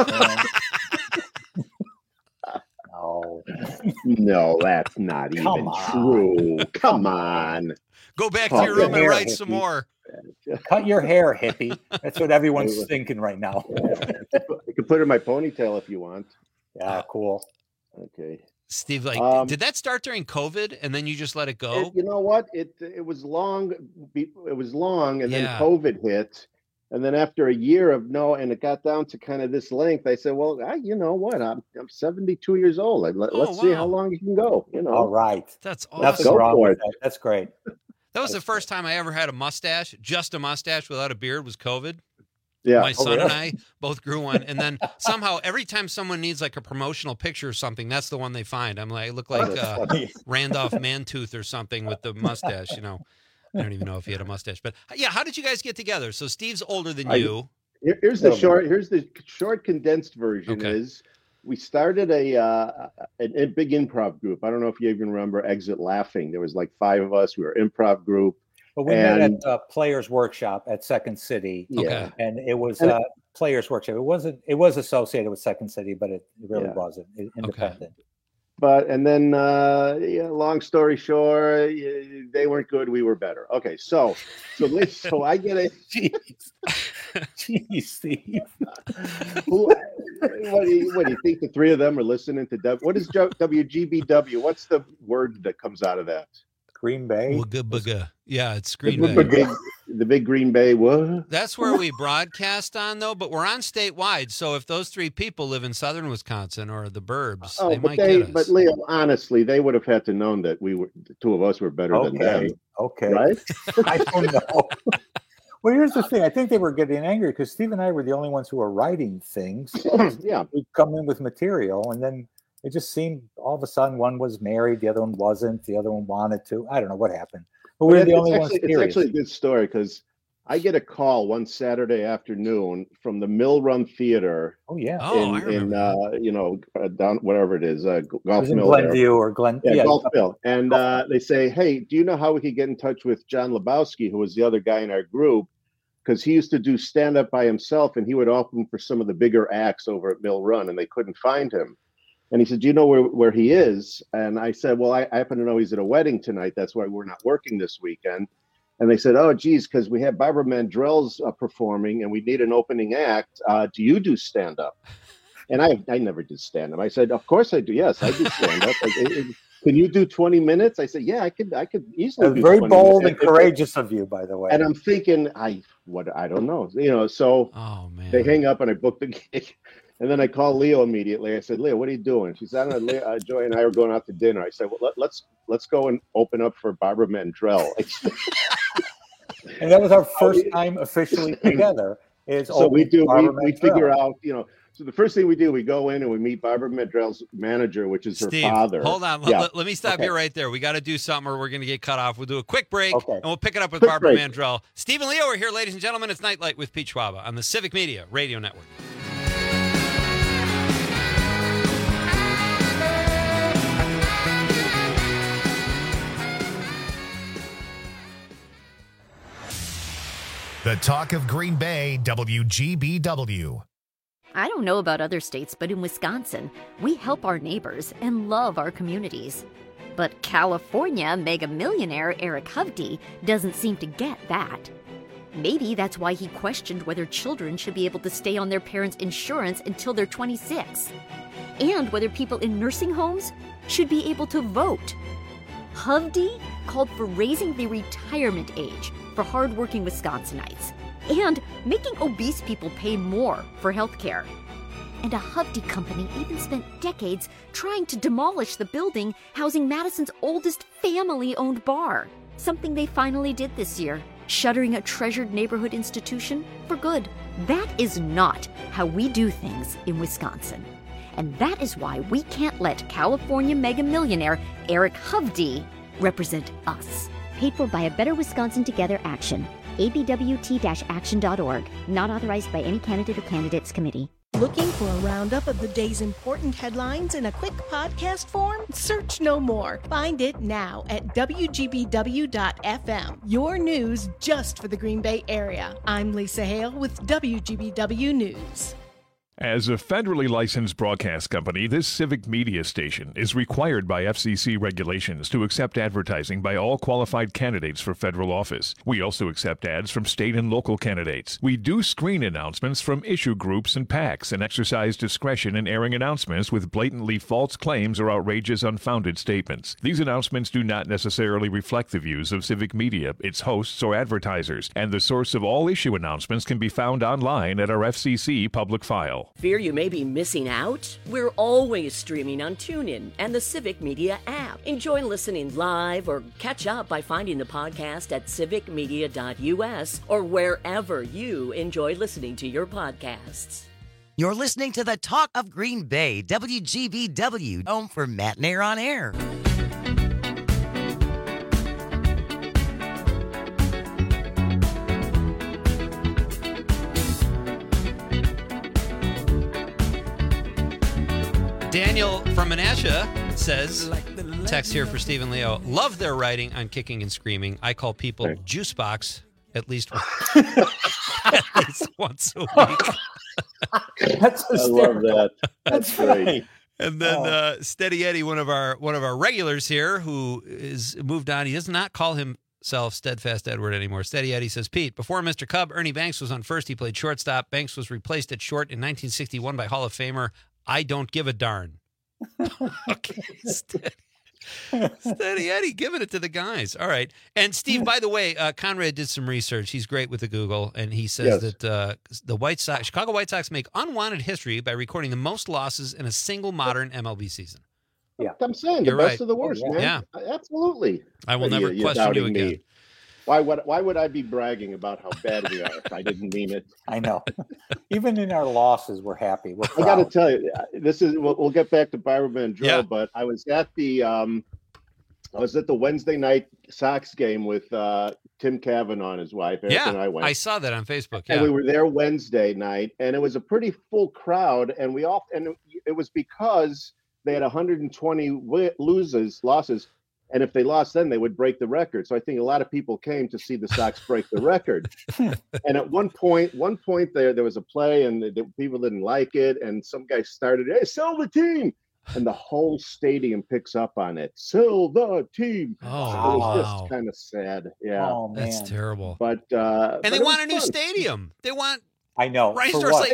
No, that's not even true. Come on. Go back to your room and write some more. Cut your hair, hippie. That's what everyone's thinking right now. You can put it in my ponytail if you want. Yeah, cool. Okay. Steve, did that start during COVID and then you just let it go? You know what? It was long. It was long, and then COVID hit. And then after a year of and it got down to kind of this length, I said, well, you know what? I'm 72 years old. Let's see how long you can go. All right. That's awesome. That's wrong with that. That's great. That was the first time I ever had a mustache, just a mustache without a beard, was COVID. Yeah. My son and I both grew one. And then somehow every time someone needs like a promotional picture or something, that's the one they find. I'm like, I look like Randolph Mantooth or something with the mustache, I don't even know if he had a mustache, but yeah. How did you guys get together? So Steve's older than you. Here's the short condensed version is we started a big improv group. I don't know if you even remember Exit Laughing. There was like 5 of us. We were an improv group. But we met at Players Workshop at Second City. Yeah. And it was Players Workshop. It was associated with Second City, but it really wasn't independent. Okay. And then, long story short, they weren't good. We were better. Okay, so I get a Jeez, Steve. What do you think? The 3 of them are listening to what is WGBW? What's the word that comes out of that? Green Bay. Yeah, it's Green Bay. The big Green Bay. What? That's where we broadcast on, though. But we're on statewide, so if those 3 people live in southern Wisconsin or the burbs, they might get us. But Leo, honestly, they would have had to known that the 2 of us were better than them. Okay, right? I don't know. Well, here's the thing. I think they were getting angry because Steve and I were the only ones who were writing things. Yeah, we'd come in with material, and then it just seemed all of a sudden one was married, the other one wasn't, the other one wanted to. I don't know what happened. But we're the only ones serious. It's actually a good story because I get a call one Saturday afternoon from the Mill Run Theater. Oh yeah, in down wherever it is, Golf Mill, Glenview or Glen. Yeah, Golf Mill. And they say, hey, do you know how we could get in touch with John Lebowski, who was the other guy in our group? Because he used to do stand up by himself, and he would open for some of the bigger acts over at Mill Run, and they couldn't find him. And he said, do you know where he is? And I said, well, I happen to know he's at a wedding tonight. That's why we're not working this weekend. And they said, oh, geez, because we have Barbara Mandrell's performing and we need an opening act. Do you do stand-up? And I never did stand-up. I said, of course I do. Yes, I do stand-up. Can you do 20 minutes? I said, yeah, I could easily do very 20 bold minutes. And courageous of you, by the way. And I'm thinking, I don't know. So they hang up and I booked the gig. And then I called Leo immediately. I said, Leo, what are you doing? She said, I don't know, Joy and I are going out to dinner. I said, well, let's go and open up for Barbara Mandrell. And that was our first time officially together. So we figure out, so the first thing we do, we go in and we meet Barbara Mandrell's manager, which is her father. Hold on. Yeah. Let me stop you right there. We got to do something or we're going to get cut off. We'll do a quick break and we'll pick it up with Barbara Mandrell. Steve and Leo are here, ladies and gentlemen. It's Nightlight with Pete Schwaba on the Civic Media Radio Network. The Talk of Green Bay, WGBW. I don't know about other states, but in Wisconsin, we help our neighbors and love our communities. But California mega millionaire Eric Hovde doesn't seem to get that. Maybe that's why he questioned whether children should be able to stay on their parents' insurance until they're 26, and whether people in nursing homes should be able to vote. Hovde called for raising the retirement age for hardworking Wisconsinites and making obese people pay more for health care. And a Hovde company even spent decades trying to demolish the building housing Madison's oldest family-owned bar, something they finally did this year, shuttering a treasured neighborhood institution for good. That is not how we do things in Wisconsin. And that is why we can't let California mega millionaire Eric Hovde represent us. Paid for by a Better Wisconsin Together Action. abwt-action.org. Not authorized by any candidate or candidates committee. Looking for a roundup of the day's important headlines in a quick podcast form? Search no more. Find it now at WGBW.FM. Your news just for the Green Bay area. I'm Lisa Hale with WGBW News. As a federally licensed broadcast company, this civic media station is required by FCC regulations to accept advertising by all qualified candidates for federal office. We also accept ads from state and local candidates. We do screen announcements from issue groups and PACs and exercise discretion in airing announcements with blatantly false claims or outrageous, unfounded statements. These announcements do not necessarily reflect the views of civic media, its hosts, or advertisers, and the source of all issue announcements can be found online at our FCC public file. Fear you may be missing out? We're always streaming on TuneIn and the Civic Media app. Enjoy listening live or catch up by finding the podcast at civicmedia.us or wherever you enjoy listening to your podcasts. You're listening to the Talk of Green Bay, WGBW, home for Matt and Air on Air. Daniel from Menasha says, text here for Stephen Leo, love their writing on Kicking and Screaming. I call people juice box at least once a week. That's I love that. That's great. And then Steady Eddie, one of our regulars here, who is moved on. He does not call himself Steadfast Edward anymore. Steady Eddie says, Pete, before Mr. Cub, Ernie Banks was on first. He played shortstop. Banks was replaced at short in 1961 by Hall of Famer I don't give a darn. Okay, Steady Eddie, giving it to the guys. All right. And Steve, by the way, Conrad did some research. He's great with the Google, and he says that the Chicago White Sox make unwanted history by recording the most losses in a single modern MLB season. Yeah, I'm saying You're the best right. of the worst, man. Yeah, absolutely. I will never question you again. Me. Why would I be bragging about how bad we are if I didn't mean it? I know. Even in our losses, we're happy. We're proud. I got to tell you, this is. We'll get back to Byron Mandrell, but I was at the Wednesday night Sox game with Tim Cavanaugh and his wife. Eric and I went. I saw that on Facebook. Yeah, and we were there Wednesday night, and it was a pretty full crowd, and it was because they had 120 losses. And if they lost, then they would break the record. So I think a lot of people came to see the Sox break the record. And at one point there was a play, and the people didn't like it. And some guy started, "Hey, sell the team!" And the whole stadium picks up on it. Sell the team. Oh, so it was just kind of sad. Yeah, oh, man. That's terrible. But and they want a new stadium. They want. I know. For what?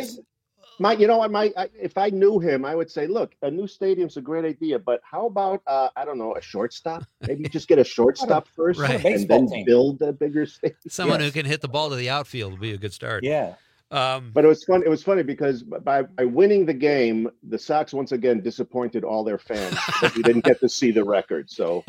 If I knew him, I would say, look, a new stadium's a great idea, but how about I don't know, a shortstop? Maybe just get a shortstop first, and then build a bigger stadium. Someone who can hit the ball to the outfield would be a good start. Yeah. But it was fun. It was funny because by winning the game, the Sox once again disappointed all their fans because we didn't get to see the record. So.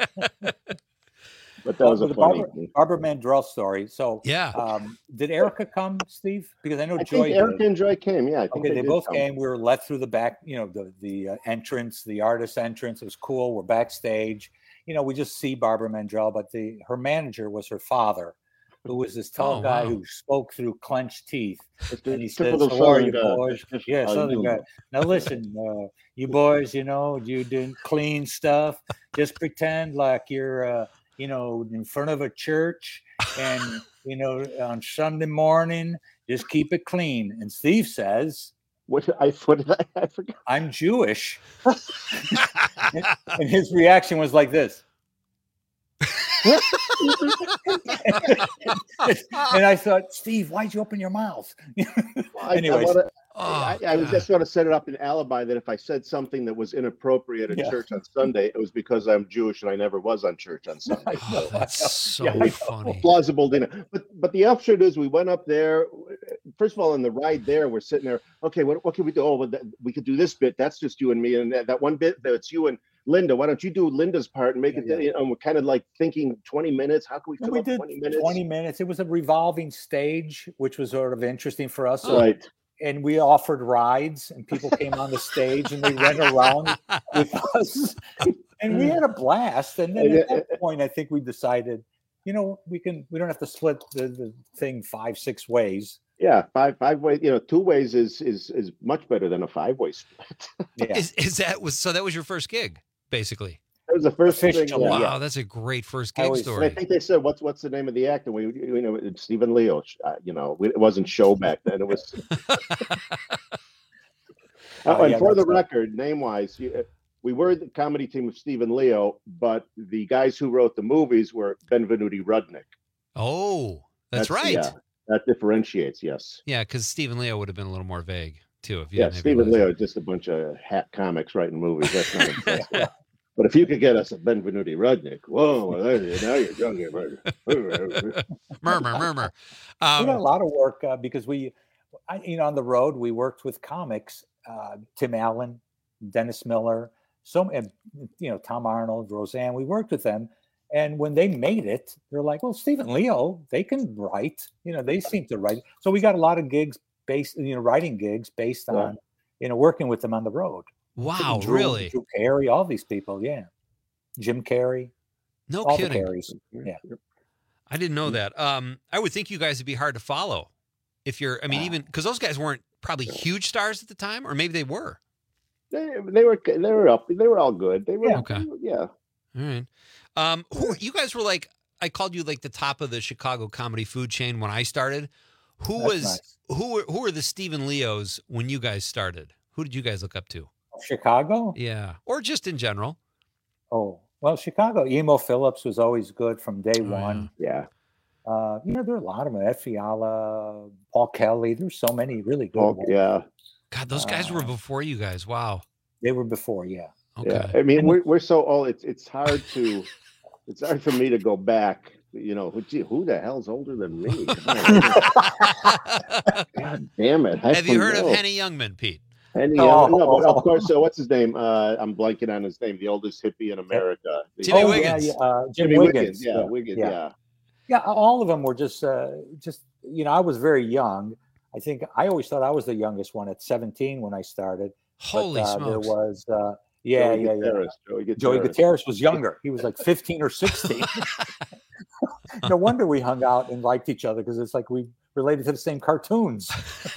But that was a funny Barbara Mandrell story. So, did Erica come, Steve? Because I know Joy. Erica and Joy came. Yeah, I think they both came. We were let through the back. The entrance, the artist entrance. It was cool. We're backstage. We just see Barbara Mandrell, but her manager was her father, who was this tall guy who spoke through clenched teeth. And he said, "How are you boys?" Yeah, Southern guy. Now listen, you boys. You doing clean stuff. Just pretend like you're. in front of a church and, on Sunday morning, just keep it clean. And Steve says, what did I forgot? I'm Jewish. and his reaction was like this. And I thought, Steve, why'd you open your mouth? Anyways. I was just going to set it up an alibi that if I said something that was inappropriate at church on Sunday, it was because I'm Jewish and I never was on church on Sunday. That's so funny. Plausible dinner. But the upshot is we went up there. First of all, on the ride there, we're sitting there. Okay, what can we do? Oh, we could do this bit. That's just you and me. And that one bit that's you and Linda. Why don't you do Linda's part and make it? And we're kind of like thinking 20 minutes. How can we fill up 20 minutes? 20 minutes. It was a revolving stage, which was sort of interesting for us. Right. And we offered rides, and people came on the stage, and they went around with us, and we had a blast. And then at that point, I think we decided, we don't have to split the thing 5-6 ways. Yeah, five ways. 2 ways is much better than a 5-way split. Yeah. So that was your first gig, basically? It was the first thing. Wow, that's a great first gig story. I think they said, "What's the name of the act?" And we, Stephen Leo. It wasn't show back then. It was. And for the record, name-wise, we were the comedy team of Stephen Leo, but the guys who wrote the movies were Benvenuti Rudnick. Oh, that's right. Yeah, that differentiates. Yes. Yeah, because Stephen Leo would have been a little more vague too. Stephen Leo is just a bunch of hack comics writing movies. That's not impressive. But if you could get us a Benvenuti Rudnick, whoa, now you're young. Murmur. We got a lot of work because on the road, we worked with comics, Tim Allen, Dennis Miller, Tom Arnold, Roseanne. We worked with them. And when they made it, they're like, well, Stephen Leo, they can write. They seem to write. So we got a lot of gigs writing gigs based on, working with them on the road. Wow, really? Drew Carey, all these people, yeah. Jim Carrey. No all kidding. The Careys. Yeah. I didn't know that. I would think you guys would be hard to follow if you're, even because those guys weren't probably huge stars at the time, or maybe they were. They were up. They were all good. They were okay. Yeah. All right. You guys were like, I called you like the top of the Chicago comedy food chain when I started. Who were the Stephen Leos when you guys started? Who did you guys look up to? Chicago? Yeah. Or just in general. Oh, well, Chicago. Emo Phillips was always good from day one. Yeah. There are a lot of them. Ed Fiala, Paul Kelly. There's so many really good ones. Yeah. God, those guys were before you guys. Wow. They were before, yeah. Okay. Yeah. We're so old. It's hard to. It's hard for me to go back. Who the hell's older than me? God damn it! Have you heard of Henny Youngman, Pete? No, but of course. So what's his name? I'm blanking on his name. The oldest hippie in America. Jimmy Wiggins. Jimmy Wiggins. Yeah, Wiggins. Yeah. Yeah, all of them were just. I was very young. I think I always thought I was the youngest one at 17 when I started. Holy smokes! There was. Joey Gutierrez was younger. He was like 15 or 16. No wonder we hung out and liked each other because it's like we related to the same cartoons.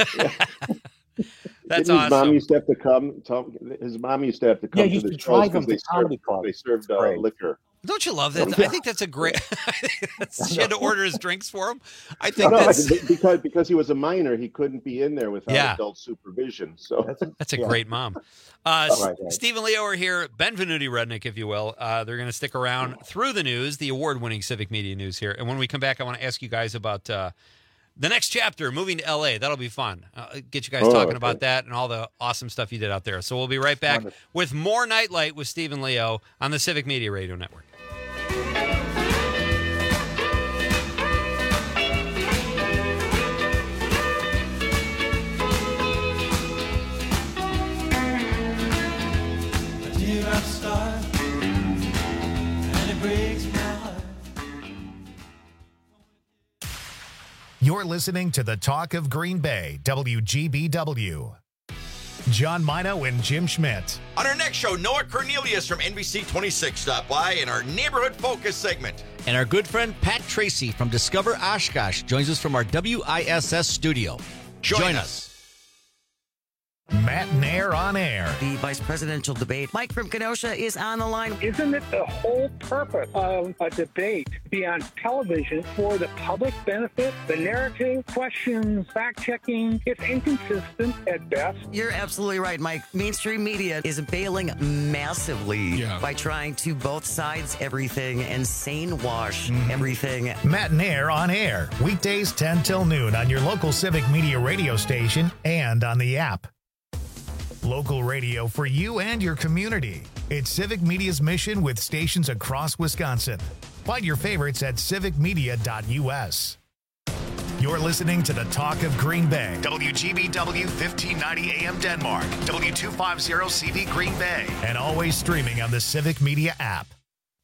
That's awesome. His mom used to have to come. Yeah, he used to drive him to comedy club. They served liquor. Don't you love that? I think that's a great. She had to order his drinks for him. I think because he was a minor, he couldn't be in there without adult supervision. So that's a great mom. Stephen Leo are here. Benvenuti Rudnick, if you will. They're going to stick around through the news, the award-winning Civic Media News here. And when we come back, I want to ask you guys about the next chapter, moving to L.A. That'll be fun. Get you guys talking about that and all the awesome stuff you did out there. So we'll be right back with more Nightlight with Stephen Leo on the Civic Media Radio Network. You're listening to the Talk of Green Bay, WGBW. John Mino and Jim Schmidt. On our next show, Noah Cornelius from NBC 26 stopped by in our Neighborhood Focus segment. And our good friend Pat Tracy from Discover Oshkosh joins us from our WISS studio. Join us. Matt and Air on Air. The vice presidential debate. Mike from Kenosha is on the line. Isn't it the whole purpose of a debate to be on television for the public benefit? The narrative, questions, fact-checking, it's inconsistent at best. You're absolutely right, Mike. Mainstream media is bailing massively by trying to both sides everything and sane wash everything. Matt and Air on Air. Weekdays 10 till noon on your local Civic Media radio station and on the app. Local radio for you and your community. It's Civic Media's mission with stations across Wisconsin. Find your favorites at civicmedia.us. You're listening to the Talk of Green Bay. WGBW 1590 AM Denmark. W250 CV Green Bay. And always streaming on the Civic Media app.